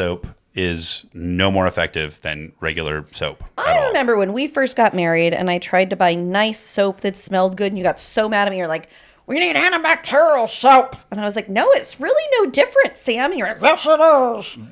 is no more effective than regular soap at
I
all.
remember when we first got married and I tried to buy nice soap that smelled good and you got so mad at me. You're like, we need antibacterial soap. And I was like, no, it's really no different, Sam. And you're like, yes, it is.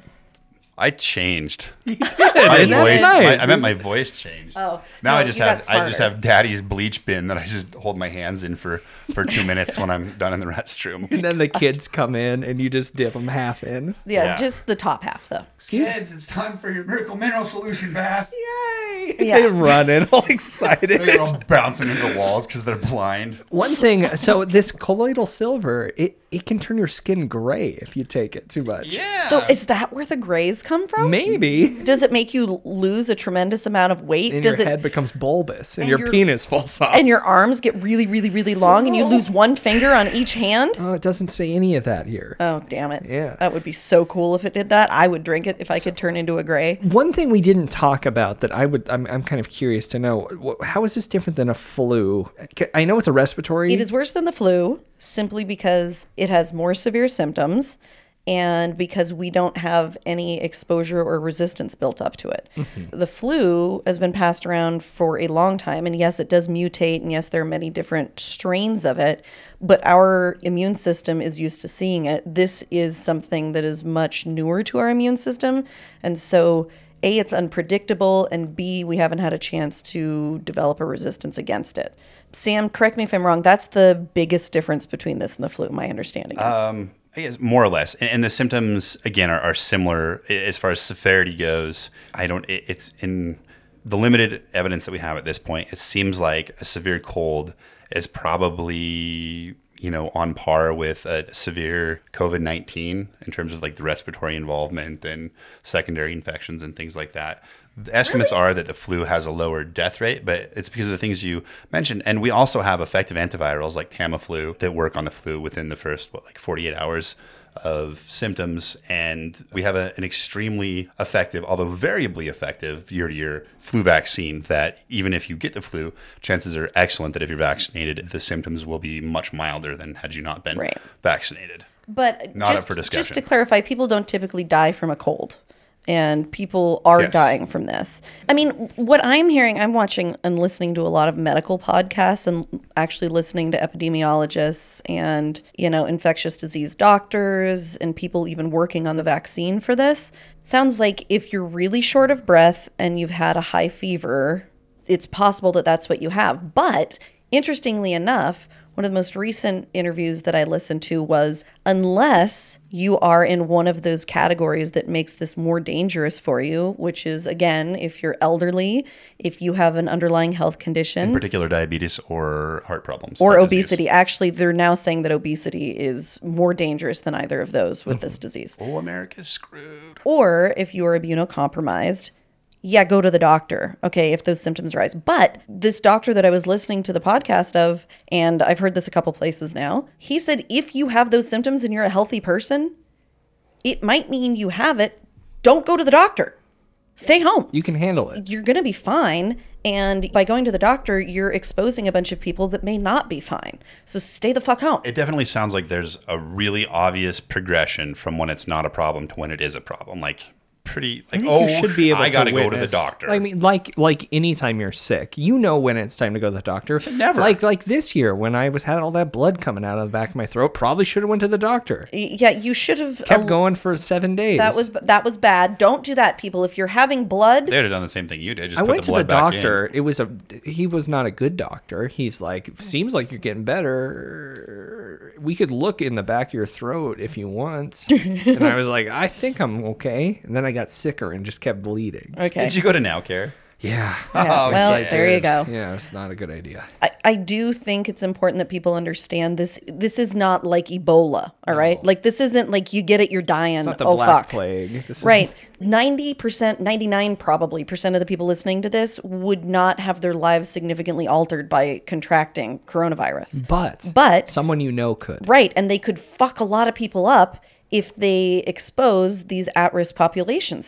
I changed.
You did.
My
And that's
voice,
nice.
my, I meant my voice changed.
Oh,
now
no,
I just
you got
have I just
smarter.
have Daddy's bleach bin that I just hold my hands in for, for two minutes when I'm done in the restroom.
And then the kids come in and you just dip them half in.
Yeah,
Yeah.
just the top half, though.
Kids, it's time for your miracle mineral solution bath.
Yay!
Yeah.
They run in all excited.
They're all bouncing into the walls because they're blind.
One thing, so this colloidal silver, it, it can turn your skin gray if you take it too much.
Yeah.
So is that where the grays come from?
Maybe.
Does it make you lose a tremendous amount of weight?
And
Does
your
it,
head becomes bulbous and,
And
your
your-
penis falls off.
and your arms get really, really, really long and you lose one finger on each hand?
Oh, it doesn't say any of that here.
Oh, damn it.
Yeah.
That would be so cool if it did that. I would drink it if I could turn into a gray.
One thing we didn't talk about that I would, I'm, I'm kind of curious to know, wh- how is this different than a flu? I know it's a respiratory.
It is worse than the flu simply because it has more severe symptoms and because we don't have any exposure or resistance built up to it. The flu has been passed around for a long time, and yes, it does mutate, and yes, there are many different strains of it, but our immune system is used to seeing it. This is something that is much newer to our immune system, and so A, it's unpredictable, and B, we haven't had a chance to develop a resistance against it. Sam, correct me if I'm wrong, that's the biggest difference between this and the flu, my understanding is.
Um, I guess more or less, and, and the symptoms again are, are similar I- as far as severity goes. I don't. It, it's in the limited evidence that we have at this point. It seems like a severe cold is probably you know on par with a severe COVID nineteen in terms of like the respiratory involvement and secondary infections and things like that. The estimates are that the flu has a lower death rate, but it's because of the things you mentioned. And we also have effective antivirals like Tamiflu that work on the flu within the first, what, like forty-eight hours of symptoms. And we have a, an extremely effective, although variably effective year-to-year flu vaccine that even if you get the flu, chances are excellent that if you're vaccinated, the symptoms will be much milder than had you not been
Right.
vaccinated.
But
Not
just,
up for
just
discussion.
to clarify, people don't typically die from a cold. And people are
Yes.
dying from this. I mean, what I'm hearing, I'm watching and listening to a lot of medical podcasts and actually listening to epidemiologists and, you know, infectious disease doctors and people even working on the vaccine for this. Sounds like if you're really short of breath and you've had a high fever, it's possible that that's what you have. But interestingly enough, one of the most recent interviews that I listened to was unless you are in one of those categories that makes this more dangerous for you, which is, again, if you're elderly, if you have an underlying health condition,
In particular, diabetes or heart problems.
or
heart disease.
obesity. Actually, they're now saying that obesity is more dangerous than either of those with this disease.
Oh, America's screwed.
Or if you are immunocompromised, yeah, go to the doctor, okay, if those symptoms rise. But this doctor that I was listening to the podcast of, and I've heard this a couple places now, he said if you have those symptoms and you're a healthy person, it might mean you have it. Don't go to the doctor. Stay home.
You can handle it.
You're going to be fine. And by going to the doctor, you're exposing a bunch of people that may not be fine. So stay the fuck home.
It definitely sounds like there's a really obvious progression from when it's not a problem to when it is a problem. Like pretty like
I think
oh
you should be able
I
to
gotta go to the
witness-
doctor.
I mean, like like anytime you're sick, you know when it's time to go to the doctor.
Never.
Like like this year when I was had all that blood coming out of the back of my throat, probably should have went to the doctor.
Y- Yeah, you should have
Kept
al-
going for seven days.
That was that was bad. Don't do that, people. If you're having blood,
They would have done the same thing you did. Just
I
put
went
the
to the
blood back
doctor. It was a he was not a good doctor. He's like, seems like you're getting better. We could look in the back of your throat if you want. And I was like, I think I'm okay. And then I got sicker and just kept bleeding.
in.
okay.
Did you go to NowCare?
Yeah.
Yeah,
Oh,
well,
yes, I
there you
did.
go.
Yeah, it's not a good idea.
I, I do think it's important that people understand this. This is not like Ebola, all right? Like this isn't like you get it, you're dying.
It's not the
oh
Black
fuck.
Plague. This is-
Right. ninety percent, ninety-nine probably percent of the people listening to this would not have their lives significantly altered by contracting coronavirus.
But
But
someone you know could.
right, and they could fuck a lot of people up if they expose these at-risk populations to it.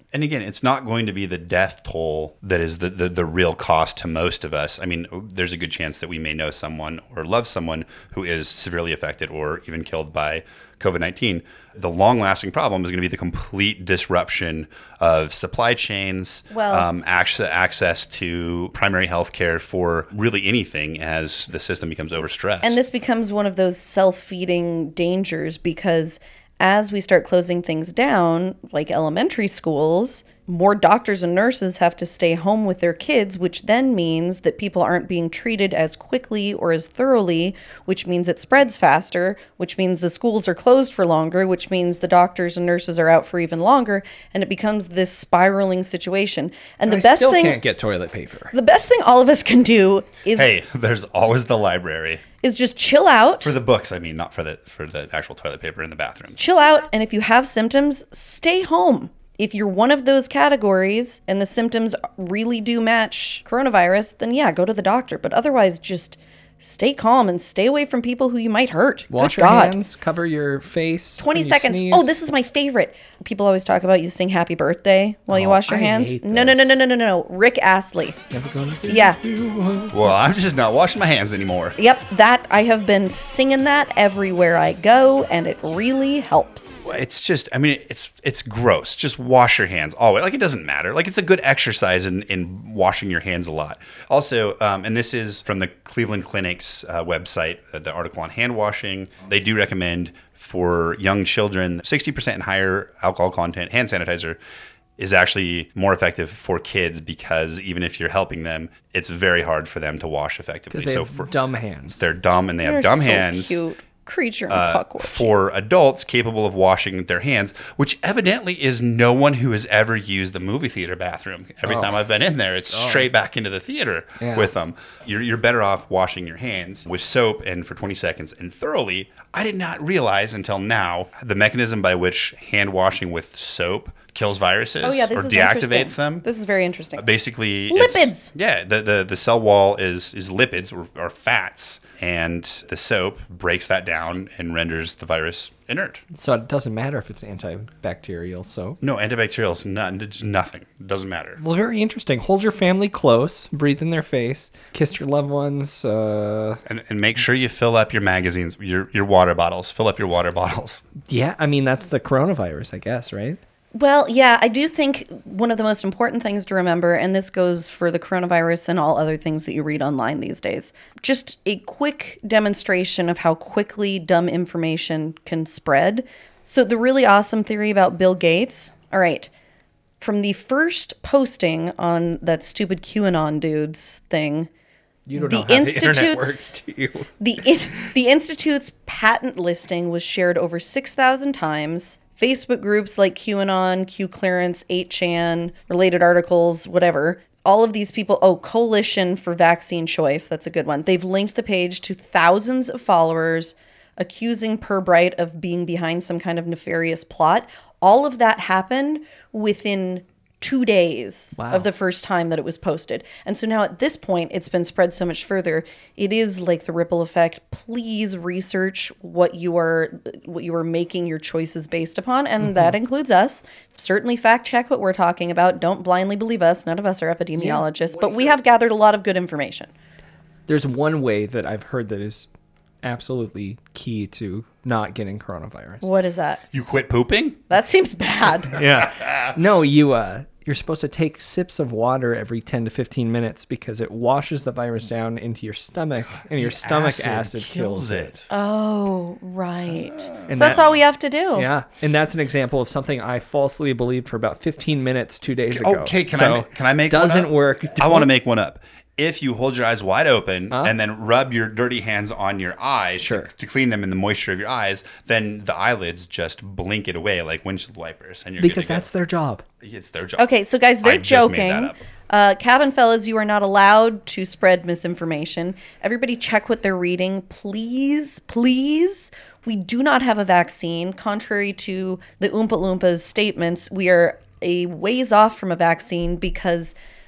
And again, it's not going to be the death toll that is the, the, the real cost to most of us. I mean, there's a good chance that we may know someone or love someone who is severely affected or even killed by COVID nineteen. The long-lasting problem is going to be the complete disruption of supply chains,
Well-
um, access, access to primary health care for really anything as the system becomes overstressed.
And this becomes one of those self-feeding dangers because as we start closing things down, like elementary schools, more doctors and nurses have to stay home with their kids, which then means that people aren't being treated as quickly or as thoroughly, which means it spreads faster, which means the schools are closed for longer, which means the doctors and nurses are out for even longer, and it becomes this spiraling situation. And the
I
best
still
thing
can't get toilet paper.
the best thing all of us can do is
Hey, there's always the library.
is just chill out.
For the books, I mean, not for the for the actual toilet paper in the bathroom.
Chill out, and if you have symptoms, stay home. If you're one of those categories and the symptoms really do match coronavirus, then yeah, go to the doctor. But otherwise, just stay calm and stay away from people who you might hurt.
Wash
Good
your
God.
hands, cover your face.
twenty
when you
seconds.
sneeze.
Oh, this is my favorite. People always talk about you sing happy birthday while you
Oh,
wash your
I
hands.
hate
No, no, no, no, no, no, no. Rick Astley.
Never gonna be
Yeah.
Well, I'm just not washing my hands anymore.
Yep, that I have been singing that everywhere I go, and it really helps.
It's just, I mean, it's it's gross. Just wash your hands always. Like, it doesn't matter. Like, it's a good exercise in, in washing your hands a lot. Also, um, and this is from the Cleveland Clinic's uh, website, uh, the article on hand washing. They do recommend for young children, sixty percent and higher alcohol content hand sanitizer is actually more effective for kids because even if you're helping them, it's very hard for them to wash effectively.
Because they
So
have
for
dumb hands.
they're dumb and they
They're
have dumb
so
hands.
cute. Creature in
Uh,
puck
for adults capable of washing their hands, which evidently is no one who has ever used the movie theater bathroom. Every
Oh.
time I've been in there, it's
Oh.
straight back into the theater
Yeah.
with them. You're, you're better off washing your hands with soap and for twenty seconds and thoroughly. I did not realize until now the mechanism by which hand washing with soap kills viruses
Oh yeah, this
or
is
deactivates
interesting.
them.
This is very interesting.
Basically, it's-
Lipids.
Yeah, the, the the cell wall is is lipids or, or fats, and the soap breaks that down and renders the virus inert.
So it doesn't matter if it's antibacterial. So
No, antibacterial is not, it's nothing. It doesn't matter.
well, very interesting. Hold your family close. Breathe in their face. Kiss your loved ones. Uh,
And, and make sure you fill up your magazines, your your water bottles. Fill up your water bottles.
yeah, I mean that's the coronavirus, I guess, right?
Well, yeah, I do think one of the most important things to remember, and this goes for the coronavirus and all other things that you read online these days, just a quick demonstration of how quickly dumb information can spread. So the really awesome theory about Bill Gates, all right, from the first posting on that stupid QAnon dude's thing,
You don't
the
know how the internet
Institute's-
works, do you?
The in- the Institute's patent listing was shared over six thousand times. Facebook groups like QAnon, Q Clearance, eight chan, related articles, whatever. All of these people, oh, Coalition for Vaccine Choice, that's a good one. They've linked the page to thousands of followers accusing Pirbright of being behind some kind of nefarious plot. All of that happened within two days
Wow.
of the first time that it was posted. And so now at this point, it's been spread so much further. It is like the ripple effect. Please research what you are what you are making your choices based upon, and
Mm-hmm.
that includes us. Certainly fact check what we're talking about. Don't blindly believe us. None of us are epidemiologists, but we have gathered a lot of good information.
There's one way that I've heard that is absolutely key to not getting coronavirus.
What is that?
You quit pooping?
That seems bad.
Yeah. No, you uh you're supposed to take sips of water every ten to fifteen minutes because it washes the virus down into your stomach and your stomach
acid
acid,
kills
kills it.
Oh, right. so
And
that's
that-
all we have to do.
Yeah, and that's an example of something I falsely believed for about fifteen minutes two days ago.
Okay, can
So,
I ma- can I make one
doesn't
up?
work.
I want to
Don't-
make one up. If you hold your eyes wide open and then rub your dirty hands on your eyes
Sure.
to, to clean them in the moisture of your eyes, then the eyelids just blink it away like windshield wipers, and you're
because
good to go.
that's their job.
It's their job.
Okay, so guys, they're
I just made that
joking.
up.
Uh, cabin fellas, you are not allowed to spread misinformation. Everybody check what they're reading. Please, please. We do not have a vaccine. Contrary to the Oompa Loompas statements, we are a ways off from a vaccine because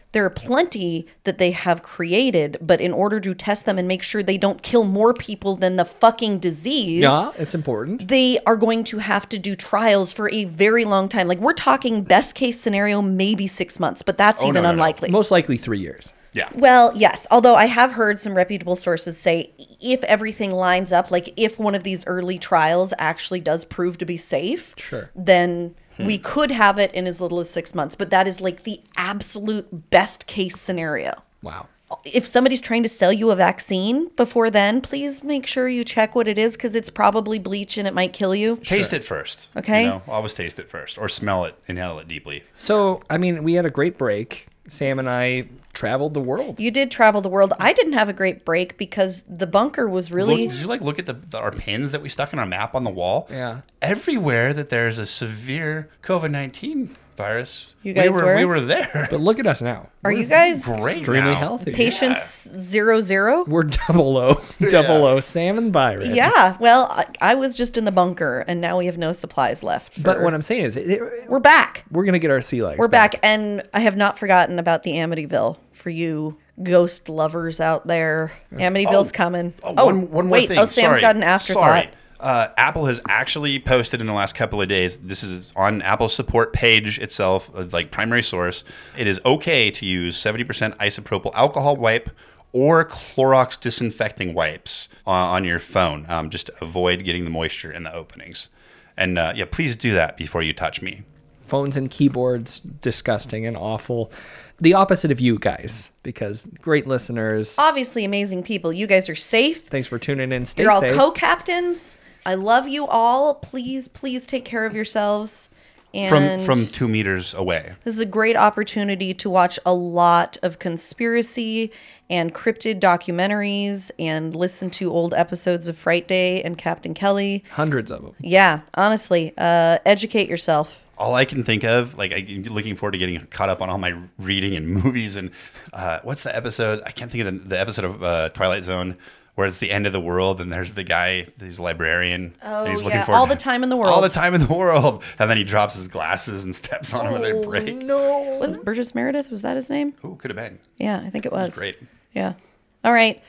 There are plenty that they have created, but in order to test them and make sure they don't kill more people than the fucking disease,
Yeah, it's important.
they are going to have to do trials for a very long time. Like, we're talking best case scenario, maybe six months, but that's
Oh,
even
no, no, no.
unlikely.
Most likely three years.
Yeah.
Well, yes. Although I have heard some reputable sources say if everything lines up, like if one of these early trials actually does prove to be safe,
Sure.
then
Hmm.
we could have it in as little as six months. But that is like the absolute best case scenario.
Wow.
If somebody's trying to sell you a vaccine before then, please make sure you check what it is, because it's probably bleach and it might kill you.
Taste it first.
Okay.
You know, always taste it first, or smell it, inhale it deeply.
So, I mean, we had a great break. Sam and I traveled the world.
You did travel the world. I didn't have a great break because the bunker was really...
Look, did you like look at the, the our pins that we stuck in our map on the wall?
Yeah.
Everywhere that there's a severe COVID nineteen virus,
You guys
we were,
were?
we were there.
But look at us now.
Are you guys
Great
extremely
now.
healthy?
patients zero zero?
We're double O. Double O. Sam and Byron.
Yeah. Well, I, I was just in the bunker, and now we have no supplies left.
But
for-
what I'm saying is, it, it-
we're back.
we're going to get our sea legs
We're back, and I have not forgotten about the Amityville for you ghost lovers out there. Amityville's
Oh,
coming.
Oh, one, one more
wait.
thing.
Oh, Sam's
Sorry.
got an afterthought.
Sorry. Uh, Apple has actually posted in the last couple of days, this is on Apple's support page itself, uh, like primary source. It is okay to use seventy percent isopropyl alcohol wipe or Clorox disinfecting wipes uh, on your phone, um, just to avoid getting the moisture in the openings. And uh, yeah, please do that before you touch me.
Phones and keyboards, disgusting and awful. The opposite of you guys, because great listeners.
Obviously, amazing people. You guys are safe.
Thanks for tuning in. Stay
You're all
safe.
co-captains. I love you all. Please, please take care of yourselves. And
From, from two meters away.
this is a great opportunity to watch a lot of conspiracy and cryptid documentaries and listen to old episodes of Fright Day and Captain Kelly.
Hundreds of them.
Yeah, honestly, uh, educate yourself.
All I can think of, like, I'm looking forward to getting caught up on all my reading and movies. And uh, what's the episode? I can't think of the, the episode of uh, Twilight Zone where it's the end of the world and there's the guy, he's a librarian.
Oh,
and he's
yeah.
looking for
All the time in the world.
All the time in the world. And then he drops his glasses and steps on them and they break.
No.
Was it Burgess Meredith? Was that his name?
Ooh, could have been.
Yeah, I think it was.
Great.
Yeah. All right.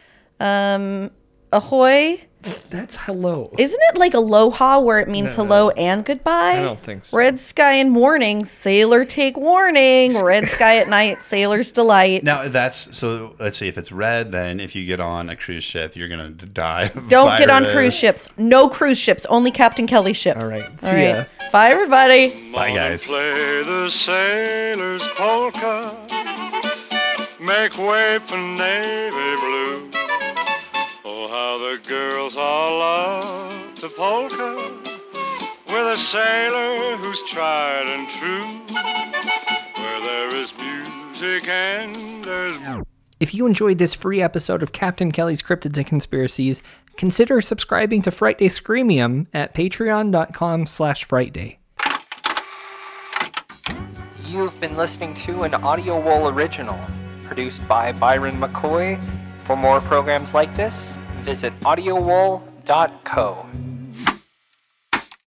Um, ahoy.
That's hello.
Isn't it like aloha where it means
No.
hello and goodbye?
I don't think so.
Red sky in morning, sailor take warning. Red sky at night, sailor's delight.
Now that's, so let's see, if it's red, then if you get on a cruise ship, you're going to die. of
Don't get on
virus.
cruise ships. No cruise ships. Only Captain Kelly ships.
All right.
All
See
right.
ya.
Bye, everybody.
Bye, guys.
Play the sailor's polka. Make way for navy blue. Oh, how the girls all love the polka with a sailor who's tried and true. Where there is music and there's...
If you enjoyed this free episode of Captain Kelly's Cryptids and Conspiracies, consider subscribing to Fright Day Screamium at patreon.com slash frightday. You've been listening to an Audio Wool original, produced by Byron McCoy. For more programs like this, visit audio wool dot co.